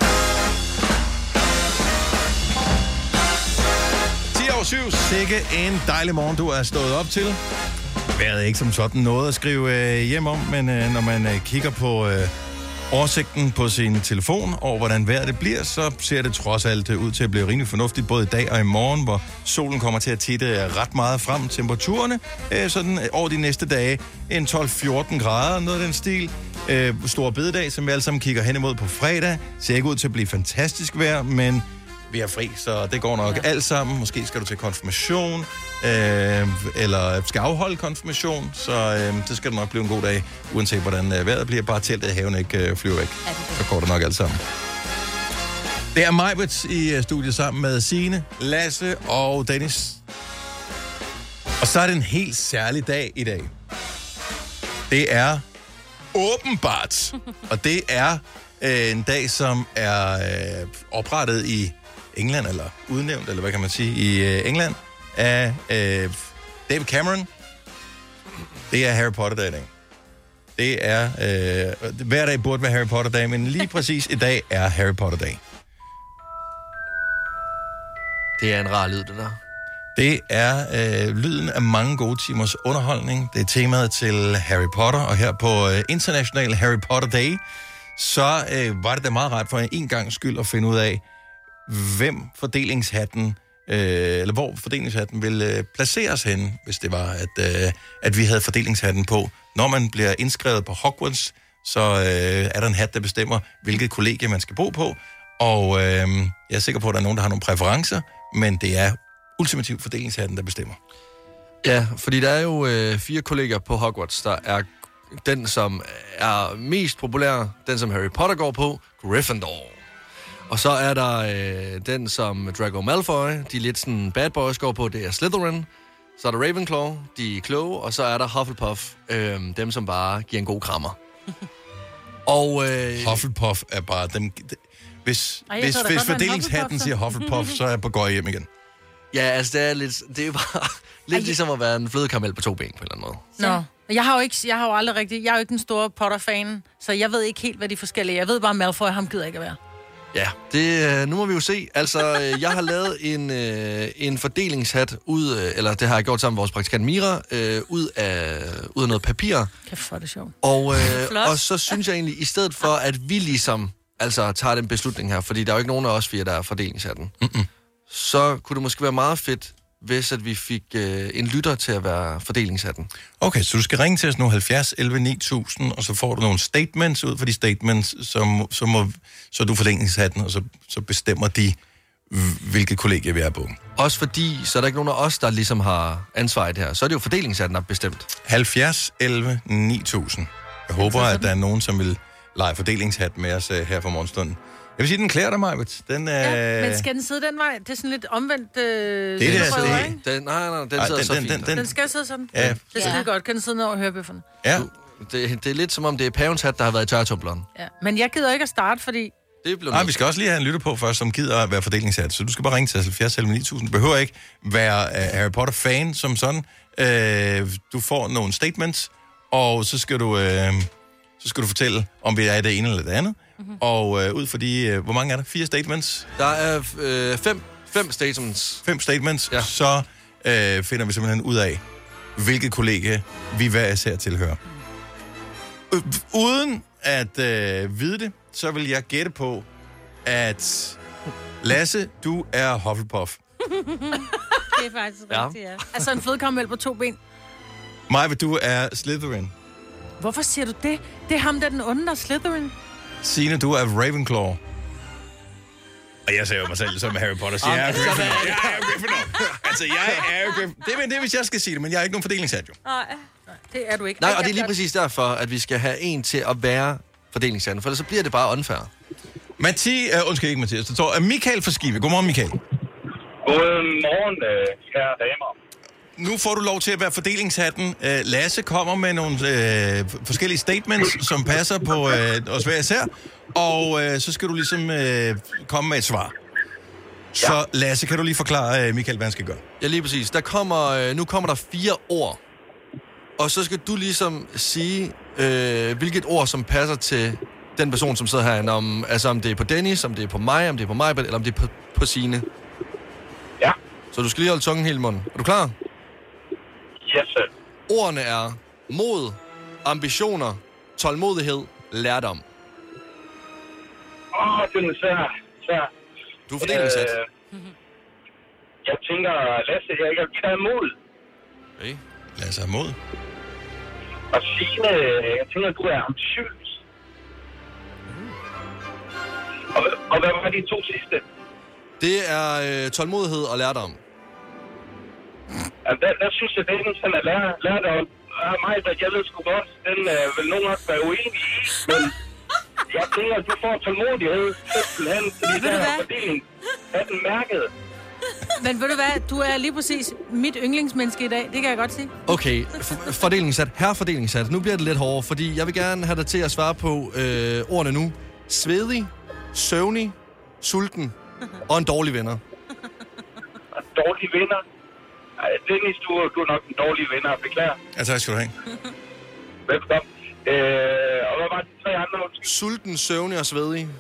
7. Sikke en dejlig morgen, du er stået op til. Vejret er ikke som sådan noget at skrive hjem om, men når man kigger på oversigten på sin telefon over, hvordan vejret det bliver, så ser det trods alt ud til at blive rimelig fornuftigt, både i dag og i morgen, hvor solen kommer til at titte ret meget frem. Temperaturerne sådan over de næste dage, en 12-14 grader, noget af den stil. Store bededag, som vi alle sammen kigger hen imod på fredag, ser ikke ud til at blive fantastisk vejr, men vi er fri, så det går nok alt sammen. Måske skal du til konfirmation, eller skal afholde konfirmation, så det skal nok blive en god dag, uanset hvordan vejret bliver. Bare teltet i haven ikke flyver væk. Så går det nok alt sammen. Det er Majbert i studiet sammen med Signe, Lasse og Dennis. Og så er det en helt særlig dag i dag. Det er åbenbart, og det er en dag, som er oprettet i England, eller udnævnt, eller hvad kan man sige, i England, af David Cameron. Det er Harry Potter-dag i dag. Det er, hver dag burde være Harry Potter-dag, men lige præcis i dag er Harry Potter-dag. Det er en rar lyd, det der. Det er lyden af mange gode timers underholdning. Det er temaet til Harry Potter, og her på International Harry Potter Day, så var det da meget rart for en gang skyld at finde ud af, hvem fordelingshatten, eller hvor fordelingshatten ville placeres henne, hvis det var, at vi havde fordelingshatten på. Når man bliver indskrevet på Hogwarts, så er der en hat, der bestemmer, hvilket kollegie man skal bo på, og jeg er sikker på, at der er nogen, der har nogle præferencer, men det er ultimativt fordelingshatten, der bestemmer. Ja, fordi der er jo 4 kolleger på Hogwarts. Der er den, som er mest populær, den, som Harry Potter går på, Gryffindor. Og så er der den, som Draco Malfoy, de lidt sådan bad boys, går på, det er Slytherin. Så er der Ravenclaw, de er kloge, og så er der Hufflepuff, dem, som bare giver en god krammer. Og Hufflepuff er bare dem... Hvis fordelingshatten siger Hufflepuff, så er jeg på går hjem igen. Ja, altså det er jo bare lidt ligesom at være en flødekaramel på 2 ben på en eller anden måde. Nå, jeg er jo ikke den store Potter-fan, så jeg ved ikke helt, hvad de forskellige er. Jeg ved bare, Malfoy, ham gider ikke at være. Ja, nu må vi jo se. Altså, jeg har lavet en fordelingshat ud, eller det har jeg gjort sammen med vores praktikant Mira, ud af noget papir. Kæft, for det sjovt. Og så synes jeg egentlig, i stedet for, at vi ligesom tager den beslutning her, fordi der er jo ikke nogen af os 4, der er fordelingshatten, så kunne det måske være meget fedt, hvis at vi fik en lytter til at være fordelingshatten. Okay, så du skal ringe til os nu 70 11 9000, og så får du nogle statements ud for de statements, så du fordelingshatten, og så bestemmer de, hvilket kollegie vi er på. Også fordi, så er der ikke nogen af os, der ligesom har ansvar i det her. Så er det jo fordelingshatten, der er bestemt. 70 11 9000. Jeg håber, at der er nogen, som vil lege fordelingshat med os her for morgenstunden. Jeg vil sige, den klæder dig, Majbert. Men skal den sidde den vej? Det er sådan lidt omvendt... Nej, den sidder så fint. Den skal sidde sådan? Ja. Det er skide godt. Kan den sidde ned over hørebøfferne? Ja. Det er lidt som om, det er pavens hat, der har været i tørretumbleren. Ja. Men jeg gider ikke at starte, fordi... Vi skal også lige have en lytter på først, som gider at være fordelingshat. Så du skal bare ringe til 70 11 9000. Du behøver ikke være Harry Potter-fan som sådan. Du får nogle statements, og så skal du fortælle, om vi er i det ene eller det andet. Og ud for de... hvor mange er der? 4 statements? Der er 5 statements. 5 statements, ja. Så finder vi simpelthen ud af, hvilket kollegie vi hver især tilhører. Uden at vide det, så vil jeg gætte på, at Lasse, du er Hufflepuff. Det er faktisk rigtigt, ja. Altså en flødekaramel på 2 ben. Maja, du er Slytherin. Hvorfor siger du det? Det er ham, der den onde, der er Slytherin. Signe, du er Ravenclaw. Og jeg ser jo mig selv som Harry Potter. Jeg er Gryffindor. Altså, jeg er Gryffindor. Det er, hvis jeg skal sige det, men jeg er ikke nogen fordelingshat, jo. Nej, det er du ikke. Nej, og det er lige præcis derfor, at vi skal have en til at være fordelingshatten, for ellers så bliver det bare unfair. Undskyld ikke, Mathias. Det står Michael fra Skive. Godmorgen, Michael. Godmorgen, kære damer. Nu får du lov til at være fordelingshatten. Lasse kommer med nogle forskellige statements, som passer på os hver især. Og så skal du ligesom komme med et svar. Så Lasse, kan du lige forklare, Michael, hvad han skal gøre? Ja, lige præcis. Nu kommer der 4 ord. Og så skal du ligesom sige, hvilket ord, som passer til den person, som sidder herinde. Om det er på Dennis, om det er på mig, om det er på mig, eller om det er på Signe. Ja. Så du skal lige holde tungen helt i munden. Er du klar? Yes, sir. Ordene er mod, ambitioner, tålmodighed, lærdom. Den er svær. Du er fordelingshat. Jeg tænker, Lasse, jeg kan have mod. Okay. Lasse har mod. Og Signe, jeg tænker, du er ambitiøs. Og hvad var de 2 sidste? Det er tålmodighed og lærdom. Der synes jeg, den sådan er lærdom. Mig, jeg ved sgu godt, den vil nogen også være uenig i, men jeg tænker, at du får tålmodighed, simpelthen, fordi der er fordeling af den mærket. Men ved du hvad, du er lige præcis mit yndlingsmenneske i dag, det kan jeg godt sige. Okay, fordelingssat. Herrefordelingssat. Nu bliver det lidt hårdere, fordi jeg vil gerne have dig til at svare på ordene nu. Svedig, søvnig, sulten og en dårlig venner. En dårlig venner? Dennis, du er nok en dårlig venner. Beklager. Ja, tak skal du have. Velkommen. Og hvad var de 3 andre? Sulten, søvnig og svedig.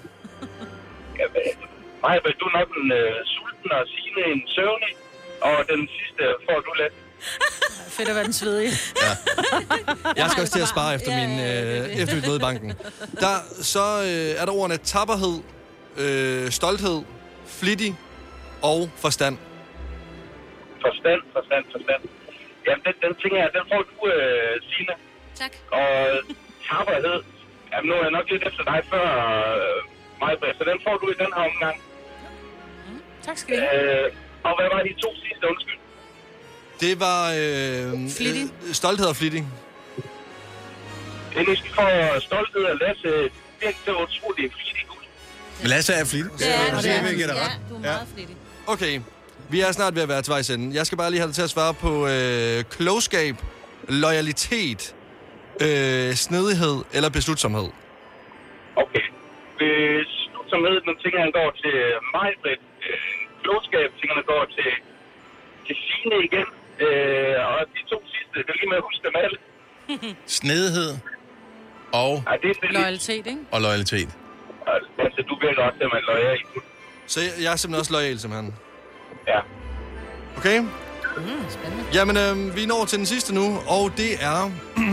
Nej, du er nok en sulten og Signe en søvnig. Og den sidste får du let. Fedt at være den svedige. Ja. Jeg skal også til at spare efter mit møde i banken. Så er der ordene tapperhed, stolthed, flittig og forstand. Forstand. Jamen, den ting her, den får du, Signe. Tak. Og tapperhed, jamen nu er jeg nok lidt efter dig før mig, så den får du i den her omgang. Tak skal du have. Og hvad var de 2 sidste, undskyld? Det var stolthed og flittig. Dennis, vi får stolthed og Lasse. Det er utroligt flittig ud. Lasse er flittig. Ja, det er du er meget flittig. Okay, vi er snart ved at være til vejs ende. Jeg skal bare lige have dig til at svare på klogskab, loyalitet, snedighed eller beslutsomhed. Okay. Beslutsomhed, den ting, han går til mig, Britt. Klogskab, tingene går til Signe igen. Og de 2 sidste, det er lige med at huske dem alle. Snedighed og... Loyalitet, ikke? Og loyalitet. Altså, du virker også simpelthen loyal. Så jeg er simpelthen også loyal, simpelthen. Ja. Okay? Spændende. Jamen, vi når til den sidste nu, og det er...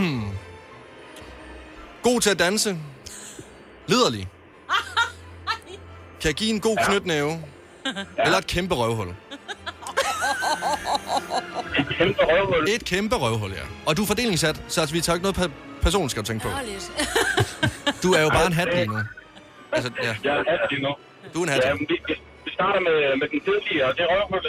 god til at danse. Liderlig. Kan give en god knytnæve. Eller et kæmpe røvhul. Et kæmpe røvhul? Et kæmpe røvhul, ja. Og du er fordelingssat, så altså, vi tager ikke noget person, skal du tænke på. Du er jo bare en hat lige nu. Altså, ja. Jeg er en hat lige nu. Du er en hat. Ja, vi starter med den tidlige, og det er røvhullet.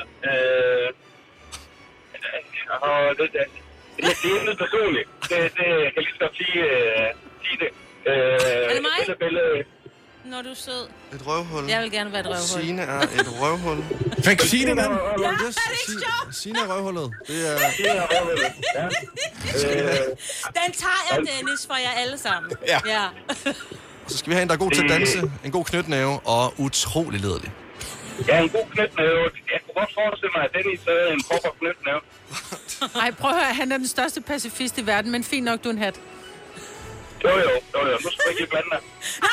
Og det er lidt personligt. Det kan lige så godt sige det. Er det mig? Bille. Når du er sød. Et røvhul. Jeg vil gerne være et røvhul. Signe er et røvhul. Fik Signe den? Ja, er det ikke sjovt? Signe er røvhullet. Det er... Signe er røvhullet, ja. Den tager jeg, Dennis, for jer alle sammen. Ja. Så skal vi have en, der er god til at danse, en god knytnæve og utrolig lederlig. Ja, en god knytnæve. Jeg kunne godt forestille mig, at Dennis havde en proper knytnæve. Ej, prøv at høre, han er den største pacifist i verden, men fint nok, du er en hat. Jo. Nu skal jeg ikke blande dig.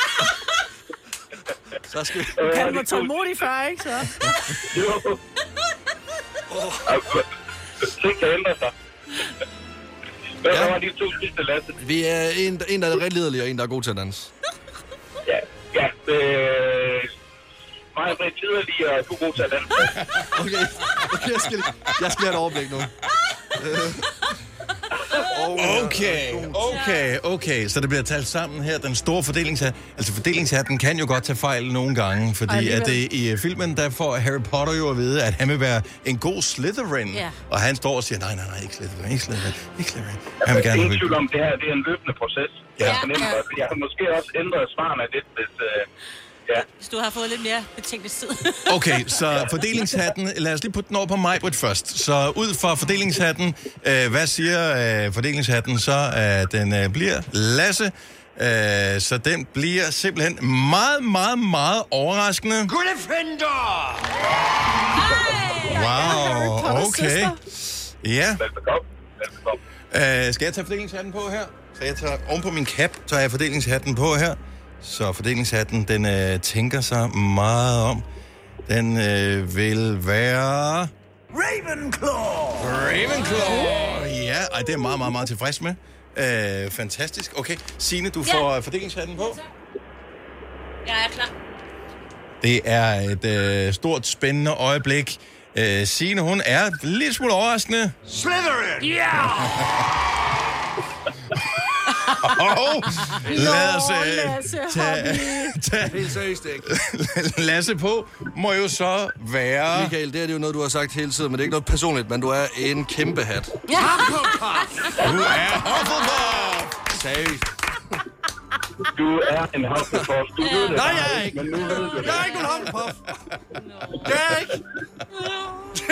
Så skal vi... Kan du mig tålmodig før, ikke så? Jo. Ting kan ændre sig. Hvad var de 2 sidste, Lasse? Vi er en der er ret liderlig, og en, der er god til at danse. Ja. Mig og Britt liderlig, og du er god til at danse. Okay, jeg skal have et overblik nu. Okay. Så det bliver talt sammen her. Den store fordelingshat. Altså fordelingshatten kan jo godt tage fejl nogle gange, fordi at det, i filmen, der får Harry Potter jo at vide, at han vil være en god Slytherin. Ja. Og han står og siger, nej, ikke Slytherin. Han vil gerne ingen tvivl om det her, det er en løbende proces. Ja. Jeg har måske også ændret svarene lidt, Hvis du har fået lidt mere betænkningstid. Okay, så fordelingshatten, lad os lige putte den over på Majbrit først. Så ud fra fordelingshatten, hvad siger fordelingshatten så? Den bliver Lasse. Så den bliver simpelthen meget, meget, meget overraskende. Gryffindor! Wow, okay. Ja. Velbekomme. Skal jeg tage fordelingshatten på her? Så jeg tager oven på min cap, så har jeg fordelingshatten på her. Så fordelingshatten, den tænker sig meget om. Den vil være... Ravenclaw! Ja, det er meget, meget, meget tilfreds med. Fantastisk. Okay, Signe, du får fordelingshatten på. Jeg er klar. Det er et stort, spændende øjeblik. Signe, hun er lidt smule overraskende. Slytherin! Ja! Og lad os tage helt seriøst, ikke? Lasse på må jo så være... Michael, det er jo noget, du har sagt hele tiden, men det er ikke noget personligt, men du er en kæmpe hat. Ja. Du er Hufflepuff! Seriøst. Du er en Hufflepuff. Du ved det. Nej, jeg er ikke. Men nu ved du det. Jeg er ikke en Hufflepuff. Jeg er ikke.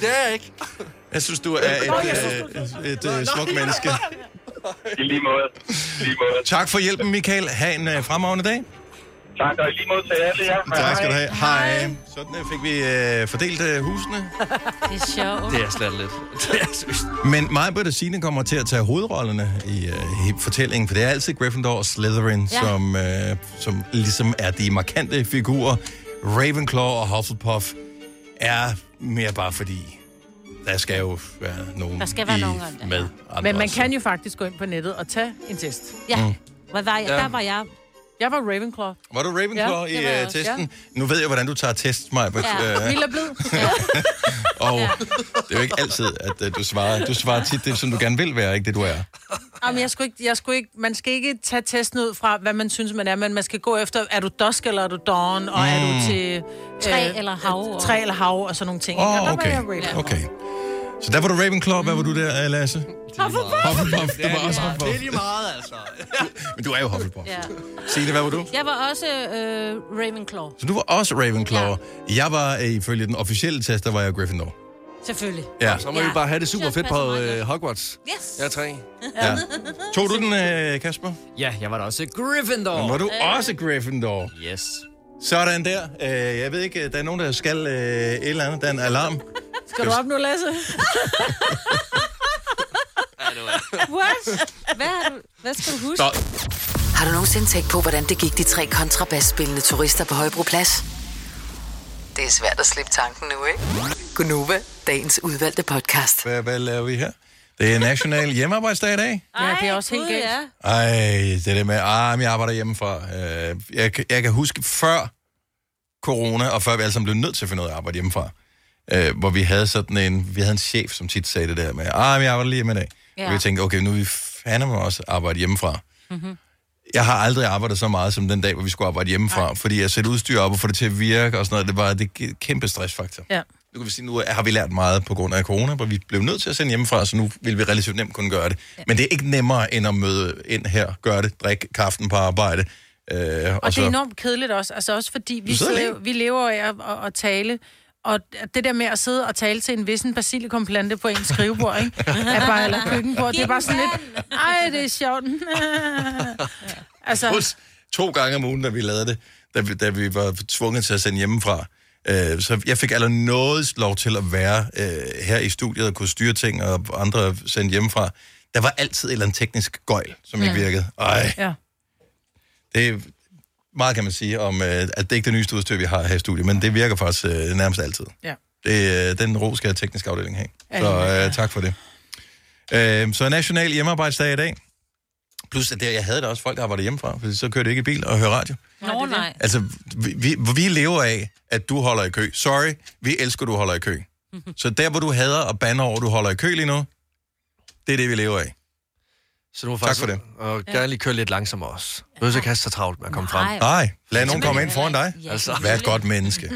Det er jeg ikke. Jeg synes, du er et smukt menneske. I lige måde. Tak for hjælpen, Michael. Ha' en fremragende dag. Tak, og i lige måde til alle jer. Tak skal du have. Hej. Sådan fik vi fordelt husene. Det er sjovt. Det er slet lidt. Det er seriøst. Men Maj-Britt og Signe kommer til at tage hovedrollerne i fortællingen, for det er altid Gryffindor og Slytherin, som ligesom er de markante figurer. Ravenclaw og Hufflepuff er mere bare fordi, der skal jo være nogen med. Men man kan jo faktisk gå ind på nettet og tage en test. Ja. Hvad var jeg? Der var jeg. Jeg var Ravenclaw. Var du Ravenclaw i testen? Ja. Nu ved jeg, hvordan du tager test, Maj-Britt. Mild og blid. Og det er jo ikke altid, at du svarer. Du svarer tit det, som du gerne vil være, ikke det, du er. Jamen, man skal ikke tage testen ud fra, hvad man synes, man er, men man skal gå efter, er du dusk eller er du dawn, og er du til... Træ eller hav. Træ eller hav og sådan nogle ting. Okay. Så der var du Ravenclaw. Hvad var du der, Lasse? Hufflepuff. Du var også Hufflepuff. Det er lige meget, altså. Men du er jo Hufflepuff. Ja. Signe, hvad var du? Jeg var også Ravenclaw. Så du var også Ravenclaw. Ja. Jeg var, ifølge den officielle test, der var jeg Gryffindor. Selvfølgelig. Ja. Så må vi bare have det super fedt på Hogwarts. Yes. Jeg er 3. Ja. Tog du den, Kasper? Ja, jeg var da også Gryffindor. Men var du også Gryffindor? Yes. Sådan der. Jeg ved ikke, der er nogen, der skal et eller andet. Der er en alarm. Skal du op nu, Lasse? What? Hvad skal du huske? Har du nogensinde tænkt på, hvordan det gik de 3 kontrabasspillende turister på Højbroplads? Det er svært at slippe tanken nu, ikke? Gunova, dagens udvalgte podcast. Hvad laver vi her? Det er national hjemmearbejdsdag i dag. Ja, det er også helt galt. Ej, det der med, jeg arbejder hjemmefra. Jeg kan huske før corona, og før vi alle sammen blev nødt til at finde noget at arbejde hjemmefra. Hvor vi havde en chef, som tit sagde det der med, jeg arbejder lige hjemme i dag. Ja. Og vi tænkte, okay, nu er vi fandme også arbejde hjemmefra. Mm-hmm. Jeg har aldrig arbejdet så meget som den dag, hvor vi skulle arbejde hjemmefra, fordi jeg sætter udstyr op og får det til at virke og sådan noget. Det var kæmpe stressfaktor. Ja. Nu kan vi sige, nu har vi lært meget på grund af corona, hvor vi blev nødt til at sende hjemmefra, så nu vil vi relativt nemt kunne gøre det. Ja. Men det er ikke nemmere end at møde ind her, gøre det, drikke kaffen på arbejde. Og det er enormt kedeligt også. Altså også fordi vi lever af at tale. Og det der med at sidde og tale til en vissen basilikumplante på ens skrivebord, ikke? Eller køkkenbord, det er bare sådan lidt, det er sjovt. Altså 2 gange om ugen, da vi lavede det, da vi var tvunget til at sende hjemmefra. Så jeg fik noget lov til at være her i studiet og kunne styre ting, og andre sendt hjemmefra. Der var altid et eller andet teknisk gøjl, som ikke virkede. Ja. Det er meget, kan man sige, om at det ikke er det nyeste udstyr, vi har her i studiet, men det virker faktisk nærmest altid. Ja. Den ro skal teknisk afdeling have. Så tak for det. Så National Hjemmearbejdsdag i dag. Plus, at jeg havde da også folk, der arbejder hjemmefra, for så kører det ikke i bil og hører radio. Nej. Altså, vi lever af, at du holder i kø. Sorry, vi elsker, at du holder i kø. Så der, hvor du hader og bander over, at du holder i kø lige nu, det er det, vi lever af. Så du må faktisk, tak for det. Og gerne lige køre lidt langsommere også. Du behøver ikke have så travlt med at komme frem. Nej, lad nogen komme ind foran dig. Altså. Vær et godt menneske.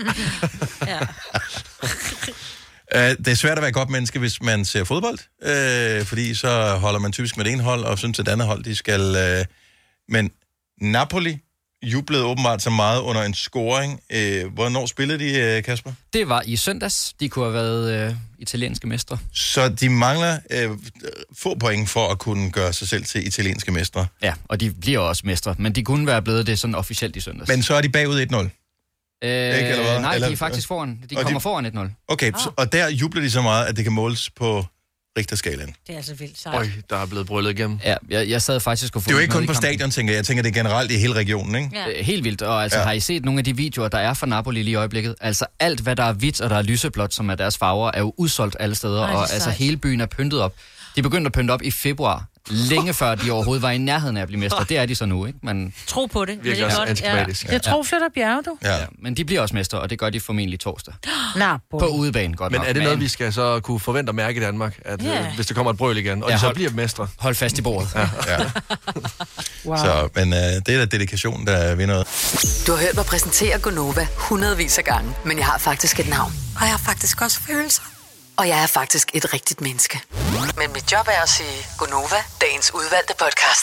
Det er svært at være et godt menneske, hvis man ser fodbold, fordi så holder man typisk med det ene hold, og synes, at det andet hold, de skal... Men Napoli jublede åbenbart så meget under en scoring. Hvornår spillede de, Kasper? Det var i søndags. De kunne have været italienske mestre. Så de mangler få point for at kunne gøre sig selv til italienske mestre. Ja, og de bliver også mestre, men de kunne være blevet det sådan officielt i søndags. Men så er de bagud 1-0? Nej, de er faktisk foran. De kommer foran 1-0. Okay, og der jubler de så meget, at det kan måles på Richterskalaen. Det er altså vildt sejt. Der er blevet brøllet igennem. Ja, jeg sad faktisk og... Det er jo ikke kun på stadion, tænker jeg. Jeg tænker, det er generelt i hele regionen, ikke? Ja. Helt vildt. Og altså, har I set nogle af de videoer, der er fra Napoli lige i øjeblikket? Altså, alt, hvad der er hvidt og der er lyseblåt, som er deres farver, er jo udsolgt alle steder. Og altså, hele byen er pyntet op. De begyndte at pynte op i februar. Længe før de overhovedet var i nærheden af at blive mestre. Det er de så nu, ikke? Men tro på det. Virkelig også antiklimatisk. Jeg tror flytter bjerge, du. Ja, men de bliver også mestre, og det gør de formentlig torsdag. På udebane, godt men nok. er det noget, vi skal så kunne forvente at mærke i Danmark? At hvis der kommer et brøl igen, og de så bliver mestre? Hold fast i bordet. Wow. Så, men det er da dedikation, der vinder noget. Du har hørt mig præsentere Gunova hundredvis af gange, men jeg har faktisk et navn. Og jeg har faktisk også følelser. Og jeg er faktisk et rigtigt menneske. Men mit job er at sige Gunova, dagens udvalgte podcast.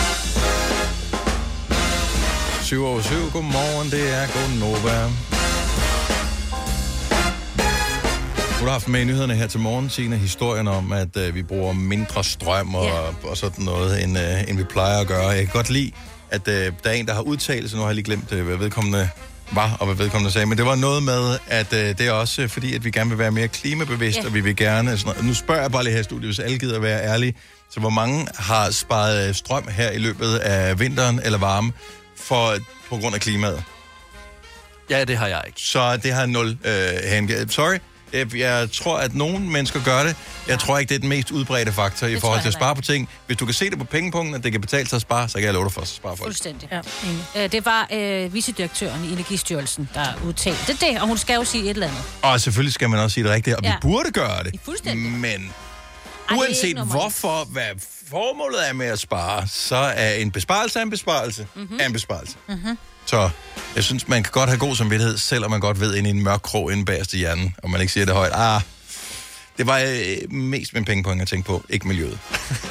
Syv over 7, godmorgen, det er Gunova. Du har haft med i nyhederne her til morgen, Signe, historien om, at vi bruger mindre strøm og sådan noget, end vi plejer at gøre. Jeg kan godt lide, at der er en, der har udtalt, så nu har jeg lige glemt, hvad vedkommende var, og hvad vedkommende sagde. Men det var noget med, at det er også fordi, at vi gerne vil være mere klimabevidst, og vi vil gerne... Sådan, nu spørger jeg bare lige her i studiet, hvis alle gider at være ærlige. Så hvor mange har sparet strøm her i løbet af vinteren eller varme på grund af klimaet? Ja, det har jeg ikke. Så det har 0 hengivet. Sorry. Jeg tror, at nogle mennesker gør det. Jeg tror ikke, det er den mest udbredte faktor i forhold til at spare på ting. Hvis du kan se det på pengepunkten, at det kan betale sig at spare, så kan jeg love dig for at spare folk. Fuldstændig. Ja. Det var vicedirektøren i Energistyrelsen, der udtalte det, og hun skal jo sige et eller andet. Og selvfølgelig skal man også sige det rigtigt, og vi burde gøre det. Fuldstændig. Men uanset hvad formålet er med at spare, så er en besparelse en besparelse en besparelse. Mm-hmm. Så jeg synes, man kan godt have god samvittighed, selvom man godt ved inde i en mørk krog inde bagerst i hjernen, og man ikke siger det højt. Det var mest min pengepunkt, jeg tænkte på, ikke miljøet.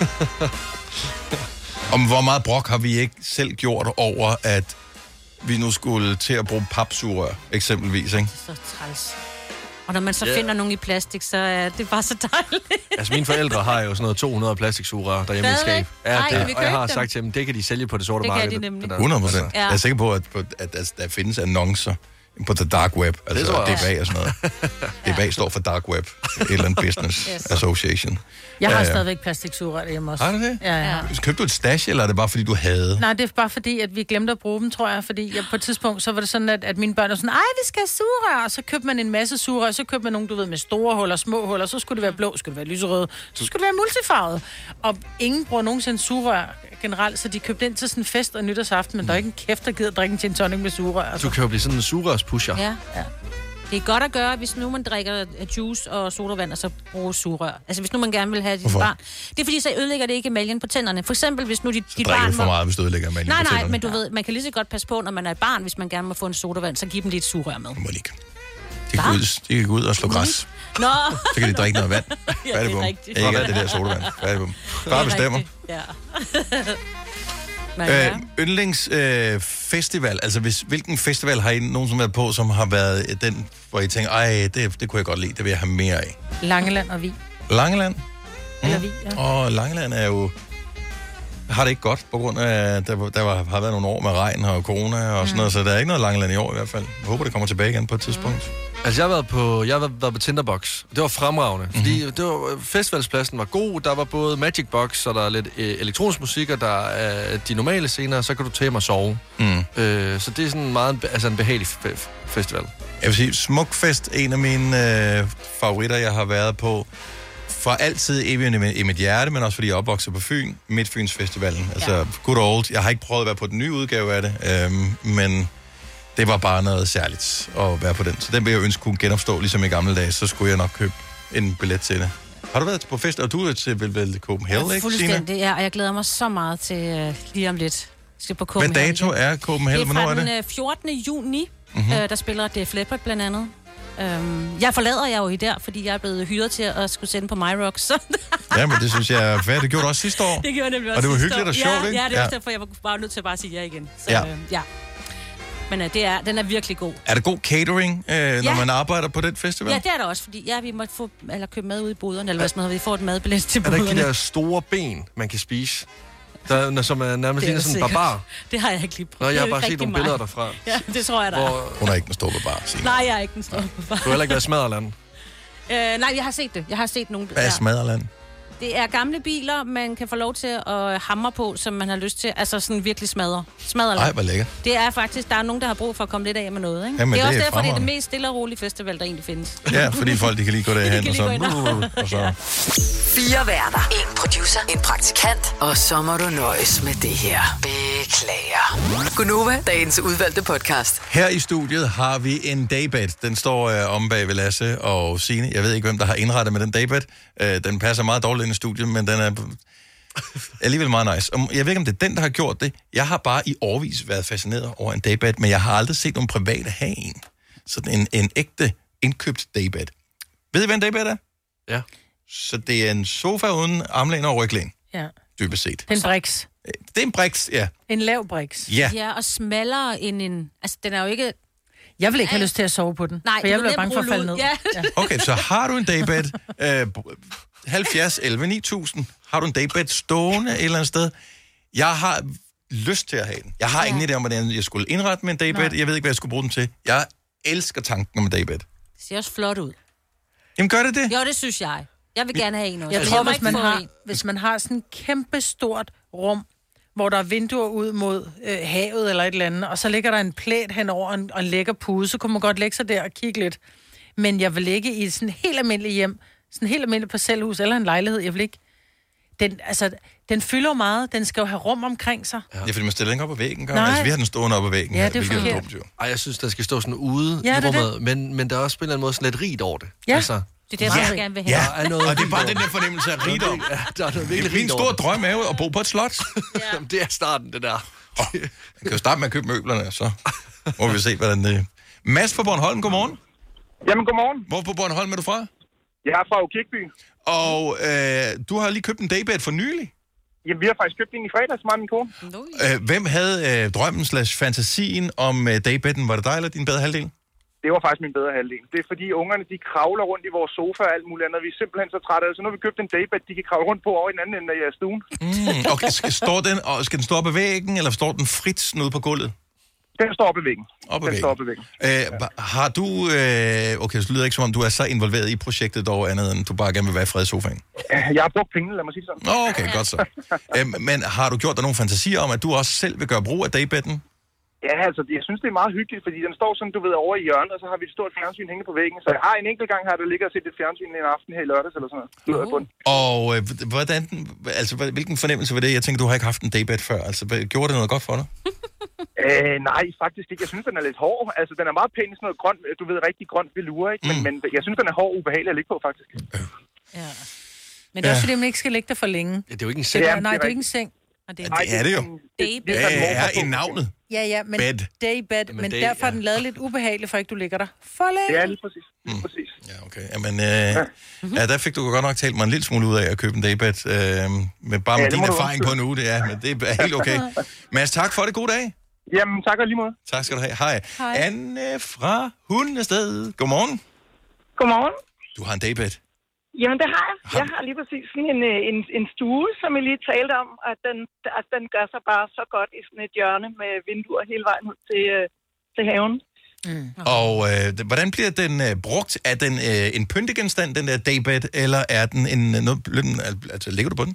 Om hvor meget brok har vi ikke selv gjort over, at vi nu skulle til at bruge papsugerør, eksempelvis, ikke? Så træls. Og når man så finder nogen i plastik, så er det bare så dejligt. Altså, mine forældre har jo sådan noget 200 plastiksugerør derhjemme i skab. Ja, og jeg har sagt til dem, det kan de sælge på det sorte marked. Det kan de nemlig. 100%. Ja. Jeg er sikker på, at der findes annoncer på the dark web. Altså DBA og sådan noget. DBA står for dark web. Et eller andet business association. Jeg har stadigvæk plastiksugerør hjemme også. Har du det? Ja. Købte du et stash, eller er det bare fordi, du havde? Nej, det er bare fordi, at vi glemte at bruge dem, tror jeg. Fordi på et tidspunkt, så var det sådan, at mine børn var sådan, vi skal have sugerør. Og så købte man en masse sugerør. Så købte man nogle, du ved, med store huller, små huller. Så skulle det være blå, skulle det være lyserøde. Så skulle det være multifarvet. Og ingen bruger nogensinde sugerør generelt, så de købte ind til sådan en fest og nytårsaften. Men der er ikke en kæft, der gider drikke en gin tonic med sugerør. Altså. Du kan jo blive sådan en sugerørspusher. Ja. Det er godt at gøre, hvis nu man drikker juice og sodavand, og så bruger sugerør. Altså, hvis nu man gerne vil have dit barn. Det er fordi, så ødelægger det ikke emaljen på tænderne. For eksempel, hvis nu dit barn... for meget, hvis du ødelægger emaljen på tænderne. Nej, men du ved, man kan lige så godt passe på, når man er et barn, hvis man gerne må få en sodavand, så giv dem lidt sugerør med. De kan gå ud og slå græs. Nå! Så kan de drikke noget vand. Ja, det er rigtigt. Ikke alt det der sodavand. Færdig på dem. Bare bestemmer. Ja. Yndlingsfestival, altså hvilken festival har I nogensinde været på, som har været den, hvor I tænker, det kunne jeg godt lide, det vil jeg have mere af? Langeland og Vig. Langeland? Eller Vig, ja. Og Langeland er jo... har det ikke godt, på grund af, der har været nogle år med regn og corona og sådan noget, så der er ikke noget Langeland i år i hvert fald. Jeg håber, det kommer tilbage igen på et tidspunkt. Altså, jeg har været på Tinderbox. Det var fremragende, fordi festivalspladsen var god. Der var både Magic Box, og der er lidt elektronisk musik, og der er de normale scener, så kan du tage mig og sove. Så det er sådan meget en behagelig festival. Jeg vil sige, Smukfest, en af mine favoritter, jeg har været på. For altid evigt i mit hjerte, men også fordi jeg er opvokset på Fyn, Midtfyns Festivalen. Altså, good old. Jeg har ikke prøvet at være på den nye udgave af det, men det var bare noget særligt at være på den. Så den vil jeg ønske kunne genopstå, ligesom i gamle dage. Så skulle jeg nok købe en billet til det. Har du været på fest, og du er til vel Copenhagen, ikke, fuldstændig, ja, og jeg glæder mig så meget til lige om lidt. Skal på Copenhagen. Hvad dato er Copenhagen? Det er fra den 14. juni, der spiller Def Leppard blandt andet. Jeg forlader jeg jo i der, fordi jeg er blevet hyret til at skulle sende på MyRock. Så. Ja, men det synes jeg er færdigt. Det gjorde du også sidste år. Det gjorde jeg nemlig også. Og det var hyggeligt og sjovt, ikke? Ja, det er også derfor, jeg var bare nødt til at bare sige ja igen. Så, ja. Men den er virkelig god. Er det god catering, når man arbejder på den festival? Ja, det er der også, fordi vi måtte købe mad ude i boderne, eller hvad sådan noget. Vi får et madbillet til boderne. Er der ikke de der store ben, man kan spise? Som er nærmest lige sådan en barbar. Det har jeg ikke lige prøvet. Nå, jeg har bare set nogle billeder derfra. Ja, det tror jeg, der er. Hun er ikke en stor barbar, Signe. Nej, jeg er ikke en stor barbar. Du har heller ikke været Smaderland? Nej, jeg har set det. Jeg har set nogle... Hvad er Smaderland? Det er gamle biler, man kan få lov til at hamre på, som man har lyst til. Altså sådan virkelig smadderland. Ej, hvor lækkert. Det er faktisk, der er nogen, der har brug for at komme lidt af med noget, ikke? Jamen, det er også derfor, det er det mest stille og rolige festival, der egentlig findes. Ja, fordi folk, de kan lige gå derhen, og så... 4 værter. 1 producer. 1 praktikant. Og så må du nøjes med det her. Beklager. Gunova, dagens udvalgte podcast. Her i studiet har vi en daybed. Den står om bag ved Lasse og Signe. Jeg ved ikke, hvem der har indrettet med den daybed. Den passer meget dårligt ind i studiet, men den er alligevel meget nice. Jeg ved ikke, om det er den, der har gjort det. Jeg har bare i årevis været fascineret over en daybed, men jeg har aldrig set nogen private have en. Sådan en ægte indkøbt daybed. Ved I, hvad en daybed er? Ja. Så det er en sofa uden armlæn og ryglæn. Ja. Dybest set. Det er en briks. Det er en briks, ja. En lav briks. Ja. Ja, og smallere end en... Altså, den er jo ikke... Jeg vil ikke have lyst til at sove på den, Nej, for jeg vil være bange for at falde ned. Ja. Okay, så har du en daybed, 70 11 9000, har du en daybed stående et eller andet sted? Jeg har lyst til at have den. Jeg har ingen idé om, hvordan jeg skulle indrette med en daybed. Jeg ved ikke, hvad jeg skulle bruge den til. Jeg elsker tanken om en daybed. Det ser også flot ud. Jamen, gør det det? Jo, det synes jeg. Jeg vil gerne have en også. Jeg tror, hvis man har sådan et kæmpe stort rum, hvor der er vinduer ud mod havet eller et eller andet, og så ligger der en plæt henover og en lækker pude, så kunne man godt lægge sig der og kigge lidt. Men jeg vil ligge i sådan helt almindeligt hjem, sådan helt almindeligt parcelhus eller en lejlighed. Jeg vil ikke... Den fylder meget. Den skal jo have rum omkring sig. Ja, fordi man stiller den op på væggen, gør. Altså, vi har den stående op på væggen. Ja, det er forkert. Ej, jeg synes, der skal stå sådan ude i rummet, men der er også på en eller anden måde sådan lidt rigt over det. Ja. Altså, det er det, jeg gerne vil have. Ja, og det er bare den der fornemmelse af rigdom. Ja, der er noget virkelig Min store drøm er jo at bo på et slot. Jamen, det er starten, det der. Man kan jo starte med at købe møblerne, så må vi se, hvordan det... Mads fra Bornholm, godmorgen. Jamen, godmorgen. Hvor på Bornholm er du fra? Jeg er fra Kirkeby. Og du har lige købt en daybed for nylig? Jamen, vi har faktisk købt en i fredags, mig og min kone. Hvem havde drømmen/fantasien om daybedden? Var det dig eller din bedre halvdel? Det var faktisk min bedre halvdel. Det er fordi ungerne, de kravler rundt i vores sofa og alt muligt andet, og vi er simpelthen så trætte af det. Så nu har vi købt en daybed, de kan kravle rundt på over i den anden ende af stuen. Okay, skal den stå op ad væggen, eller står den frit snudt på gulvet? Den står op ad væggen. Har du... okay, så lyder det ikke, som om du er så involveret i projektet dog, andet end du bare gerne vil være i fred i sofaen. Jeg har brugt penge, lad mig sige det sådan. Okay, godt så. Men har du gjort dig nogle fantasier om, at du også selv vil gøre brug af daybedden? Ja, altså, jeg synes, det er meget hyggeligt, fordi den står sådan, du ved, over i hjørnet, og så har vi et stort fjernsyn hængende på væggen. Så jeg har en enkelt gang her, der ligger og set et fjernsyn en aften her i lørdags, eller sådan noget. Og hvilken fornemmelse var det? Jeg tænker, du har ikke haft en daybed før. Altså, gjorde det noget godt for dig? Nej, faktisk ikke. Jeg synes, den er lidt hård. Altså, den er meget pæn i sådan noget grønt, du ved, rigtig grønt velour, ikke? Men jeg synes, den er hård og ubehagelig at ligge på, faktisk. Ja. Men det er også fordi, man ikke skal ligge der for længe. Ja, det er jo ikke en seng. Nej, det er ikke en seng. Det er det jo. Det er i navnet. Ja, men bed. Daybed, men derfor er den lavet lidt ubehagelig, for ikke du ligger der for længe. Ja, lige præcis. Ja, okay. Jamen, der fik du godt nok talt mig en lille smule ud af at købe en daybed. Med bare med din erfaring på en uge, det er. Men det er helt okay. Mads, tak for det. God dag. Jamen, tak og lige måde. Tak skal du have. Hej. Anne fra Hundested. Godmorgen. Godmorgen. Du har en daybed. Jamen, det har jeg. Jeg har lige præcis sådan en stue, som jeg lige talte om, at den gør sig bare så godt i sådan et hjørne med vinduer hele vejen ud til haven. Og hvordan bliver den brugt? Er den en pyntegenstand, den der daybed, eller er den altså, ligger du på den?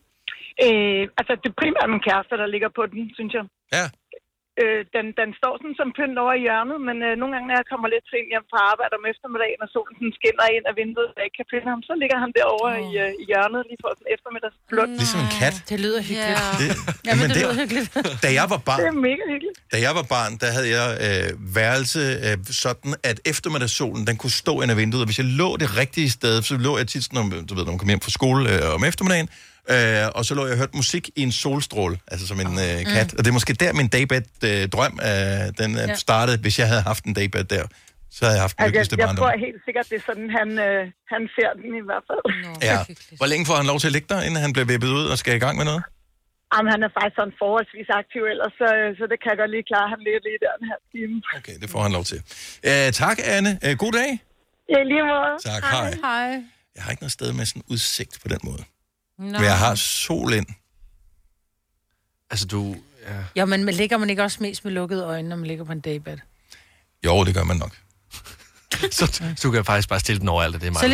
Altså, det er primært min kæreste, der ligger på den, synes jeg. Ja. Den står sådan som pynt over i hjørnet, men nogle gange, når jeg kommer lidt sent hjem fra arbejde om eftermiddagen, og solen skinner ind af vinduet, og jeg ikke kan finde ham, så ligger han derovre i hjørnet lige for sådan eftermiddagsblund. Ligesom en kat. Det lyder hyggeligt. Ja. Det lyder hyggeligt. Da jeg var barn, det er mega hyggeligt. Da jeg var barn, der havde jeg værelse sådan, at eftermiddagssolen, den kunne stå ind af vinduet, og hvis jeg lå det rigtige sted, så lå jeg tit, når man kom hjem fra skole om eftermiddagen, og så lå jeg og hørte musik i en solstråle, altså som en kat. Og det er måske der, min daybed-drøm den startede. Hvis jeg havde haft en daybed der, så havde jeg haft den lykkeligste barndom. Jeg tror helt sikkert, det er sådan, han ser den i hvert fald. Ja. Hvor længe får han lov til at ligge der, inden han bliver vippet ud og skal i gang med noget? Jamen, han er faktisk sådan forholdsvis aktiv ellers, så det kan jeg godt lige klare. Han ligger lige der en halv time. Okay, det får han lov til. Tak, Anne. God dag. Ja, lige måde. Tak, hej. Jeg har ikke noget sted med sådan udsigt på den måde. Men jeg har sol ind. Altså, du... Ja, men ligger man ikke også mest med lukkede øjne, når man ligger på en daybed? Jo, det gør man nok. så du kan faktisk bare stille den over alt, det er meget.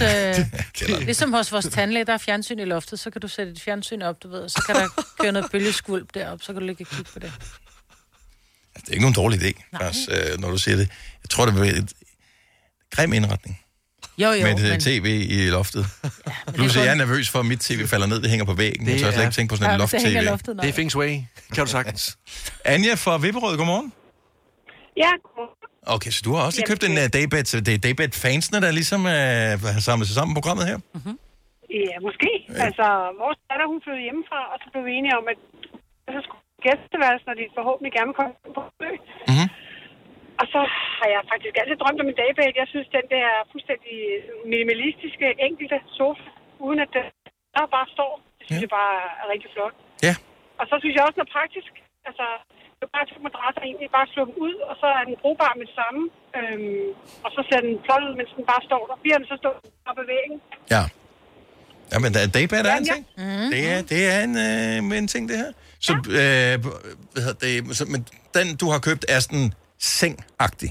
Så ligesom hos vores tandlæge, der er fjernsyn i loftet, så kan du sætte et fjernsyn op, du ved, og så kan der køre noget bølgeskvulp derop, så kan du ligge og kigge på det. Det er ikke nogen dårlig idé, faktisk, når du siger det. Jeg tror, det vil være et grim indretning. Jo, med tv i loftet. Ja, plus, jeg er nervøs for, at mit tv falder ned, det hænger på væggen. Jeg tør slet ikke tænke på sådan en loft-tv. Det er feng shui, kan du sagtens. Anja fra Vipperød, godmorgen. Ja, godmorgen. Okay, så du har også købt en daybed. Så det er daybed-fansene, der ligesom har samlet sig sammen på programmet her? Ja, måske. Altså, vores datter, hun flyttede hjemmefra, og så blev vi enige om, at så skulle gæsteværelsen, når de forhåbentlig gerne komme på besøg. Og så har jeg faktisk altid drømt om en daybed. Jeg synes, den der fuldstændig minimalistiske, enkelte sofa, uden at der bare står, det synes jeg bare er rigtig flot. Ja. Og så synes jeg også noget praktisk. Altså, Det er bare 2 madrasser egentlig, bare slå dem ud, og så er den brugbar med det samme. Og så ser den flot ud, mens den bare står der. Bliver den så stå op ad væggen. Ja. Jamen, daybed er en ting. Det er en ting, det her. Så, hvad hedder det? Så, men den, du har købt, er sådan seng-agtig?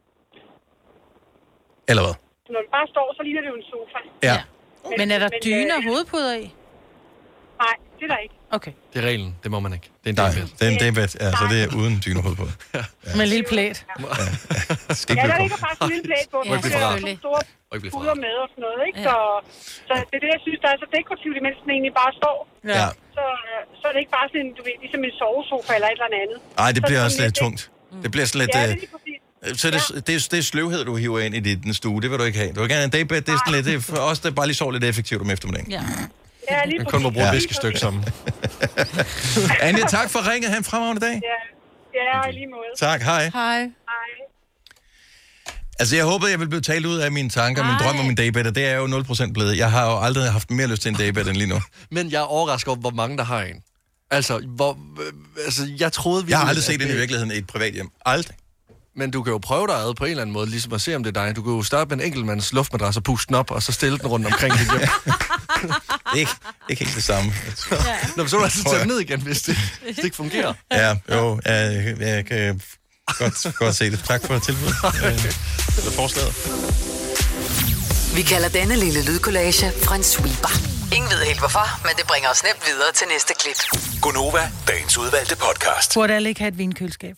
Eller hvad? Når den bare står, så ligner det jo en sofa. Ja. Men er der dyne og hovedpuder i? Nej, det er der ikke. Okay. Det er reglen. Det må man ikke. Det er en daybed. Det er en daybed, ja, så det er uden dyne og hoved på. Ja. Med en lille plæt. Ja, der ligger faktisk en lille plæt på. Og ikke blive for ret. Store puder med og sådan noget, ikke? Så det er det, jeg synes, der er så dekorativt, imens den egentlig bare står. Ja. Så er det ikke bare sådan, du ved, ligesom en sovesofa eller et eller andet. Nej, det bliver også lidt tungt. Det bliver sådan lidt... Ja, det er lige præcis. Så det er sløvhed, du hiver ind i din stue. Det vil du ikke have. Du vil gerne have en daybed. Det er sådan lidt... Det er for os, der bare lige sover lidt effektivt om eftermiddagen. Ja. Ja, lige kun må bruge et viskestykke sammen. Anja, tak for ringet. Ha' en fremragende dag. Ja, i lige måde. Tak, hej. Hej. Altså, jeg håbede, jeg ville blive talt ud af mine tanker, min drøm om min daybed, og det er jo 0% blevet. Jeg har jo aldrig haft mere lyst til en daybed end lige nu. Men jeg er overrasket over, hvor mange der har en. Altså, jeg troede... Jeg har aldrig set den i virkeligheden i et privat hjem. Aldrig. Men du kan jo prøve dig ad på en eller anden måde, ligesom at se, om det er dig. Du kan jo starte med en enkeltmands luftmadras og puste den op, og så stille den rundt omkring dit hjem. Det er ikke helt det samme. Nå, så er du altså tage den ned igen, hvis det ikke fungerer. Ja, jo. Jeg kan godt se det. Tak for tilbuddet. Eller forslaget. Vi kalder denne lille lydkollage en sweeper. Ingen ved helt hvorfor, men det bringer os nemt videre til næste klip. Gonova, dagens udvalgte podcast. Burde alle ikke have et vinkøleskab?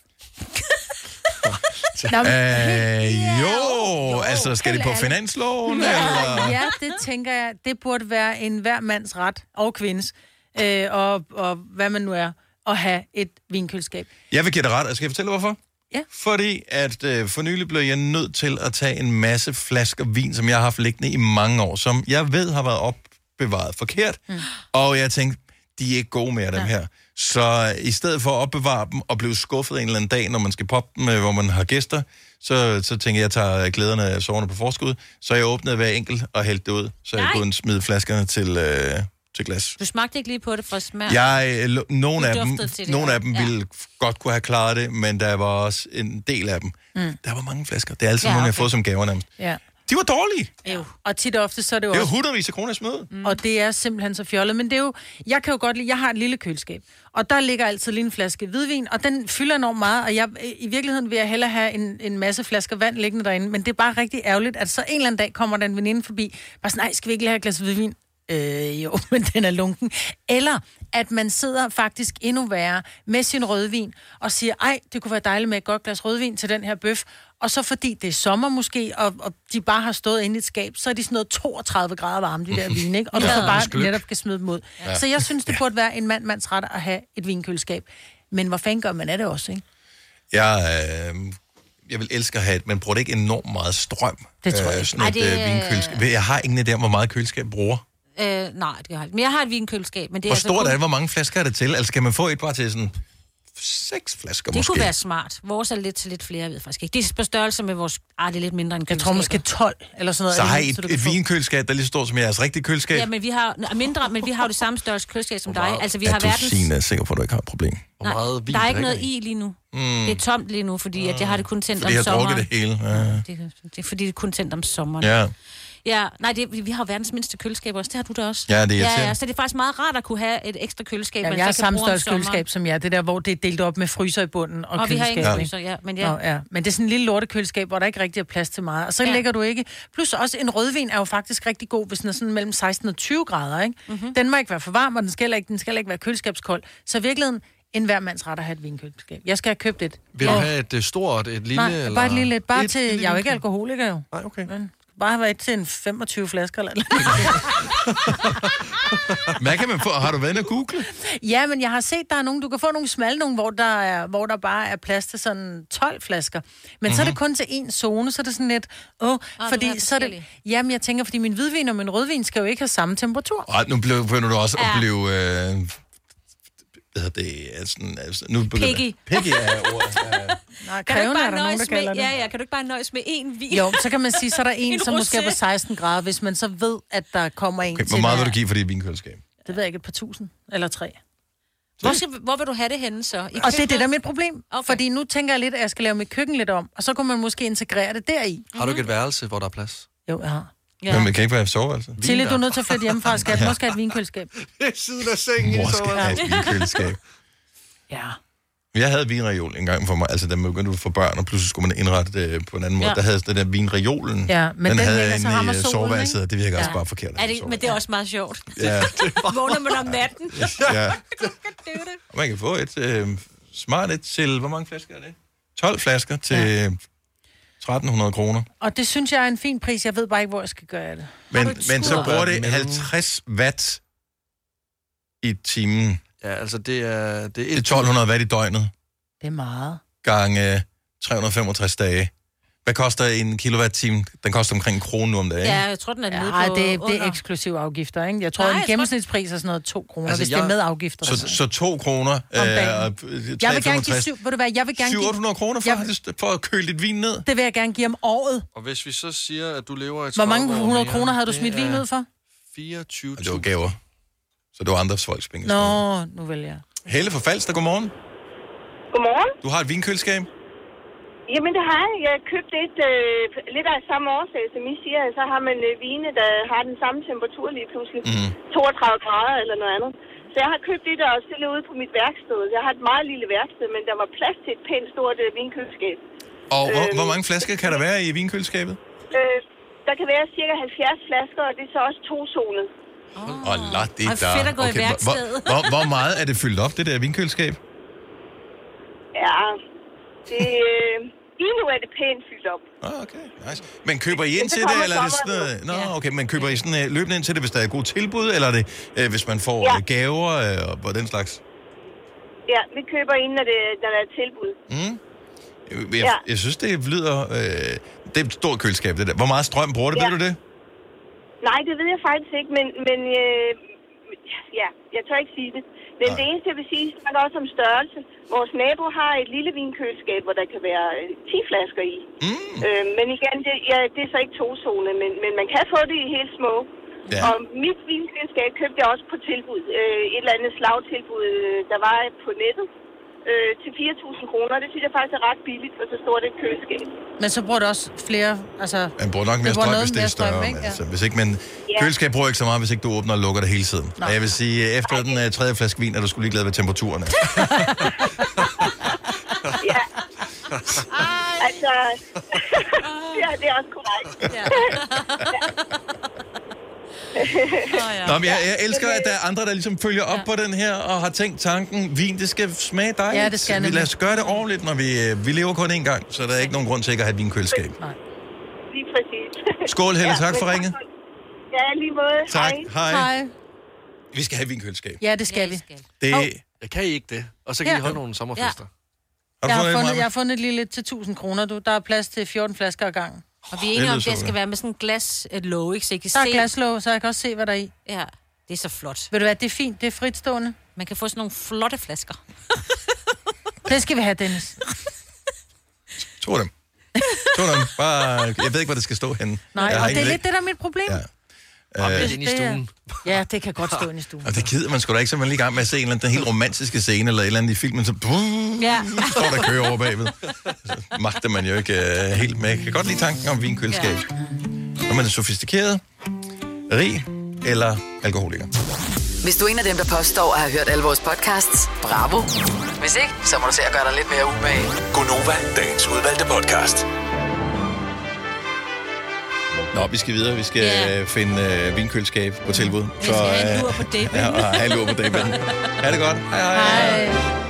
Jo, altså skal det på finansloven? Eller? Ja, det tænker jeg. Det burde være en hver mands ret, og kvindes, og hvad man nu er, at have et vinkøleskab. Jeg vil give dig ret, og skal jeg fortælle hvorfor? Ja. Fordi at for nylig blev jeg nødt til at tage en masse flasker vin, som jeg har haft liggende i mange år, som jeg ved har været opbevaret forkert, og jeg tænkte, de er ikke gode mere, dem her. Så i stedet for at opbevare dem og blive skuffet en eller anden dag, når man skal poppe dem, hvor man har gæster, så tænker jeg tager glæderne af soverne på forskud. Så jeg åbnede hver enkelt og hældte det ud, så jeg kunne smide flaskerne til glas. Du smagte ikke lige på det for at smage? Nogle af dem ville godt kunne have klaret det, men der var også en del af dem. Der var mange flasker. Det er altid nogle, jeg har fået som gaver nærmest. Ja. De var dårlige. Jo. Og tit og ofte, så er det jo det er også... jo hundredvis af kroner smøde. Og det er simpelthen så fjollet. Men det er jo... Jeg kan jo godt lide... Jeg har et lille køleskab. Og der ligger altid lige en flaske hvidvin. Og den fylder enormt meget. Og i virkeligheden vil jeg hellere have en masse flasker vand liggende derinde. Men det er bare rigtig ærgerligt, at så en eller anden dag kommer der en veninde forbi. Bare sådan, nej, skal vi ikke lige have et glas hvidvin? Jo, men den er lunken. Eller at man sidder faktisk endnu værre med sin rødvin og siger, ej, det kunne være dejligt med et godt glas rødvin til den her bøf. Og så fordi det er sommer måske, og de bare har stået inde i et skab, så er de sådan noget 32 grader varme, de der vin, ikke? Og du så bare netop kan smide dem ud. Ja. Så jeg synes, det burde være en mands ret at have et vinkøleskab. Men hvor fanden gør man af det også, ikke? Jeg vil elske at have et, men bruger det ikke enormt meget strøm? Det tror jeg ikke. Vinkøleskab. Jeg har ingen idé om, hvor meget køleskab bruger. Nej, det har jeg ikke. Men jeg har et vinkøleskab. Men det hvor stort er det? Hvor mange flasker er det til? Altså, kan man få et bare til sådan 6 flasker det måske? Det kunne være smart. Vores er lidt til lidt flere, jeg ved faktisk ikke. Det er på størrelse med vores... det er lidt mindre end køleskab. Jeg tror måske 12 eller sådan noget. Så har I et vinkøleskab, der er lige stort som jeres rigtige køleskab? Ja, men vi har mindre, men vi har jo det samme størrelse køleskab som dig. Altså, vi har verdens... Signe er sikker på, at du ikke har et problem. Nej, der er ikke noget i lige nu. Det er tomt lige nu, fordi at jeg har det kun tændt om sommeren. Fordi jeg har drukket det hele. Det er fordi, det er kun tændt om sommeren. Ja. Ja, nej, vi har verdens mindste køleskab også. Det har du da også. Ja, det er så det er faktisk meget rart at kunne have et ekstra køleskab. Ja, jeg har samme størrelse køleskab som jeg. Det der, hvor det er delt op med fryser i bunden og køleskab. Vi har ikke fryser, ja. Men Men det er sådan en lille lortekøleskab, hvor der ikke rigtig er plads til meget. Og så lægger du ikke... Plus også en rødvin er jo faktisk rigtig god, hvis den er sådan mellem 16 og 20 grader, ikke? Mm-hmm. Den må ikke være for varm, og den skal ikke være køleskabskold. Så i virkeligheden, en hver mands ret at have et vinkøleskab. Jeg skal have købt et. Vil du have et stort, et lille? Nej, eller? bare et lille. Bare til... Jeg er jo ikke alkoholiker, jo. Nej, okay. Men bare have været til en 25 flasker eller Hvad kan man få? Har du været inde og google? Ja, men jeg har set, der er nogen, du kan få nogle smalle nogle, hvor der bare er plads til sådan 12 flasker. Men så er det kun til en zone, så er det sådan lidt, fordi så er det... Jamen, jeg tænker, fordi min hvidvin og min rødvin skal jo ikke have samme temperatur. Nu begynder du også at blive... nu Piggy. Piggy er ordet. Nej, krævende er der nogen, der kalder det. Ja, kan du ikke bare nøjes med én vin? Jo, så kan man sige, så er der en som måske er på 16 grader, hvis man så ved, at der kommer en til... Hvor meget vil du give for det vinkøleskab? Det ved jeg ikke, et par tusind eller 3. Hvor vil du have det henne så? Og det er det, der er mit problem. Okay. Fordi nu tænker jeg lidt, at jeg skal lave mit køkken lidt om, og så kunne man måske integrere det deri. Har du ikke et værelse, hvor der er plads? Jo, jeg har. Ja. Men man kan ikke være i soveværelset. Tilly, du er nødt til at flytte hjemmefra. Skal jeg måske have et vinkøleskab? Det er siden af sengen i soveværelset. Mor skal have et vinkøleskab. Ja. Jeg havde vinreol en gang for mig, altså da man begyndte at få børn, og pludselig skulle man indrette det på en anden måde. Der havde det der vinreolen, ja, men den havde inde i soveværelset, og det virker også bare forkert. Men det er også meget sjovt. Ja. Vågner man om natten. Ja. Og man kan få et smart et til, hvor mange flasker er det? 12 flasker til 1.300 kroner. Og det synes jeg er en fin pris. Jeg ved bare ikke, hvor jeg skal gøre det. Men så bruger det 50 watt i timen. Ja, altså det er 1.200 watt i døgnet. Det er meget. Gange 365 dage. Hvad koster en kilowatt-time? Den koster omkring 1 krone nu om dagen. Ja, jeg tror, den er nede på det er eksklusiv afgifter, ikke? Jeg tror, en gennemsnitspris er sådan noget 2 kroner, altså, hvis det er med afgifter. Så 2 kroner. Jeg vil gerne give jeg vil gerne 700 kroner for at køle dit vin ned. Det vil jeg gerne give om året. Og hvis vi så siger, at du lever i 30 Hvor mange 100 år kroner havde du smidt vin ud for? 24.000. Det var gaver. Så det var andres folks penge. Nå, nu vil jeg. Helle fra Falster, godmorgen. Godmorgen. Du har et vinkøleskab? Jamen, det har jeg. Jeg købte et lidt af samme årsag, som I siger. Så har man vine, der har den samme temperatur lige pludselig. 32 grader eller noget andet. Så jeg har købt et og stillet ude på mit værksted. Jeg har et meget lille værksted, men der var plads til et pænt stort vinkøleskab. Og hvor mange flasker kan der være i vinkøleskabet? Der kan være cirka 70 flasker, og det er så også 2-zonet. Og lad det der. Fedt at gå i værkstedet. Hvor meget er det fyldt op, det der vinkøleskab? Ja, lige nu er det pænt fyldt op. Okay, nice. Men køber I ind til det, eller er det sådan noget? Nå, okay, men køber I sådan løbende ind til det, hvis der er gode tilbud, eller er det, hvis man får gaver og den slags? Ja, vi køber ind, når der er tilbud. Jeg synes, det lyder... det er et stort køleskab, det der. Hvor meget strøm bruger det, ved du det? Nej, det ved jeg faktisk ikke, men jeg tør ikke sige det. Men det eneste, jeg vil sige, er også om størrelse. Vores nabo har et lille vinkøleskab, hvor der kan være 10 flasker i. Men igen, det er så ikke 2-zone, men man kan få det i helt små. Ja. Og mit vinkøleskab købte jeg også på tilbud. Et eller andet slagtilbud, der var på nettet. Til 4.000 kroner. Det synes jeg faktisk er ret billigt, for så stort et køleskab. Men så bruger det også flere... Altså, man bruger nok mere strøm, hvis det er større. Ikke? Altså, hvis ikke, men køleskab bruger ikke så meget, hvis ikke du åbner og lukker det hele tiden. Og jeg vil sige, efter den tredje flaske vin, er du sgu ligeglad ved temperaturerne. Ja. Altså... ja, det er også korrekt. Nå, men jeg elsker, at der er andre, der ligesom følger op på den her, og har tænkt tanken, vin, det skal smage dejligt. Ja, det skal det. Lad os gøre det ordentligt, når vi lever kun én gang, så der er ikke nogen grund til ikke at have et vinkøleskab. Nej. Lige præcis. Skål, Helle, tak for ringet. Ja, lige måde. Tak, hej. Hej. Vi skal have vinkøleskab. Ja, det skal vi. Jeg kan I ikke det, og så kan I holde nogle sommerfester. Jeg har fundet et lille til 1.000 kroner, du. Der er plads til 14 flasker ad gangen. Og vi er enige om, det skal være med sådan en glaslåg, ikke? Så I kan der er glaslåg, så jeg kan også se, hvad der er i. Ja, det er så flot. Ved du hvad, det er fint, det er fritstående. Man kan få sådan nogle flotte flasker. Det skal vi have, Dennis. To dem. Bare, jeg ved ikke, hvor det skal stå henne. Nej, og det er lidt det, der er mit problem. Det inde i stuen. Ja, det kan godt stå inde i stuen. Og det gider man sgu da ikke, så man lige i gang med at se en eller anden helt romantiske scene, eller et eller andet i filmen, så står der kører over bagved. Så magter man jo ikke helt med. Jeg kan godt lide tanken om vinkøleskab. Når man er sofistikeret, rig eller alkoholiker. Hvis du er en af dem, der påstår at have hørt alle vores podcasts, bravo. Hvis ikke, så må du se at gøre dig lidt mere umage. Gonova, dagens udvalgte podcast. Nå, vi skal videre. Vi skal finde vinkøleskab på tilbud. Vi skal have en lur på date. Ja, og have en lur på date. Ha' det godt. Hej.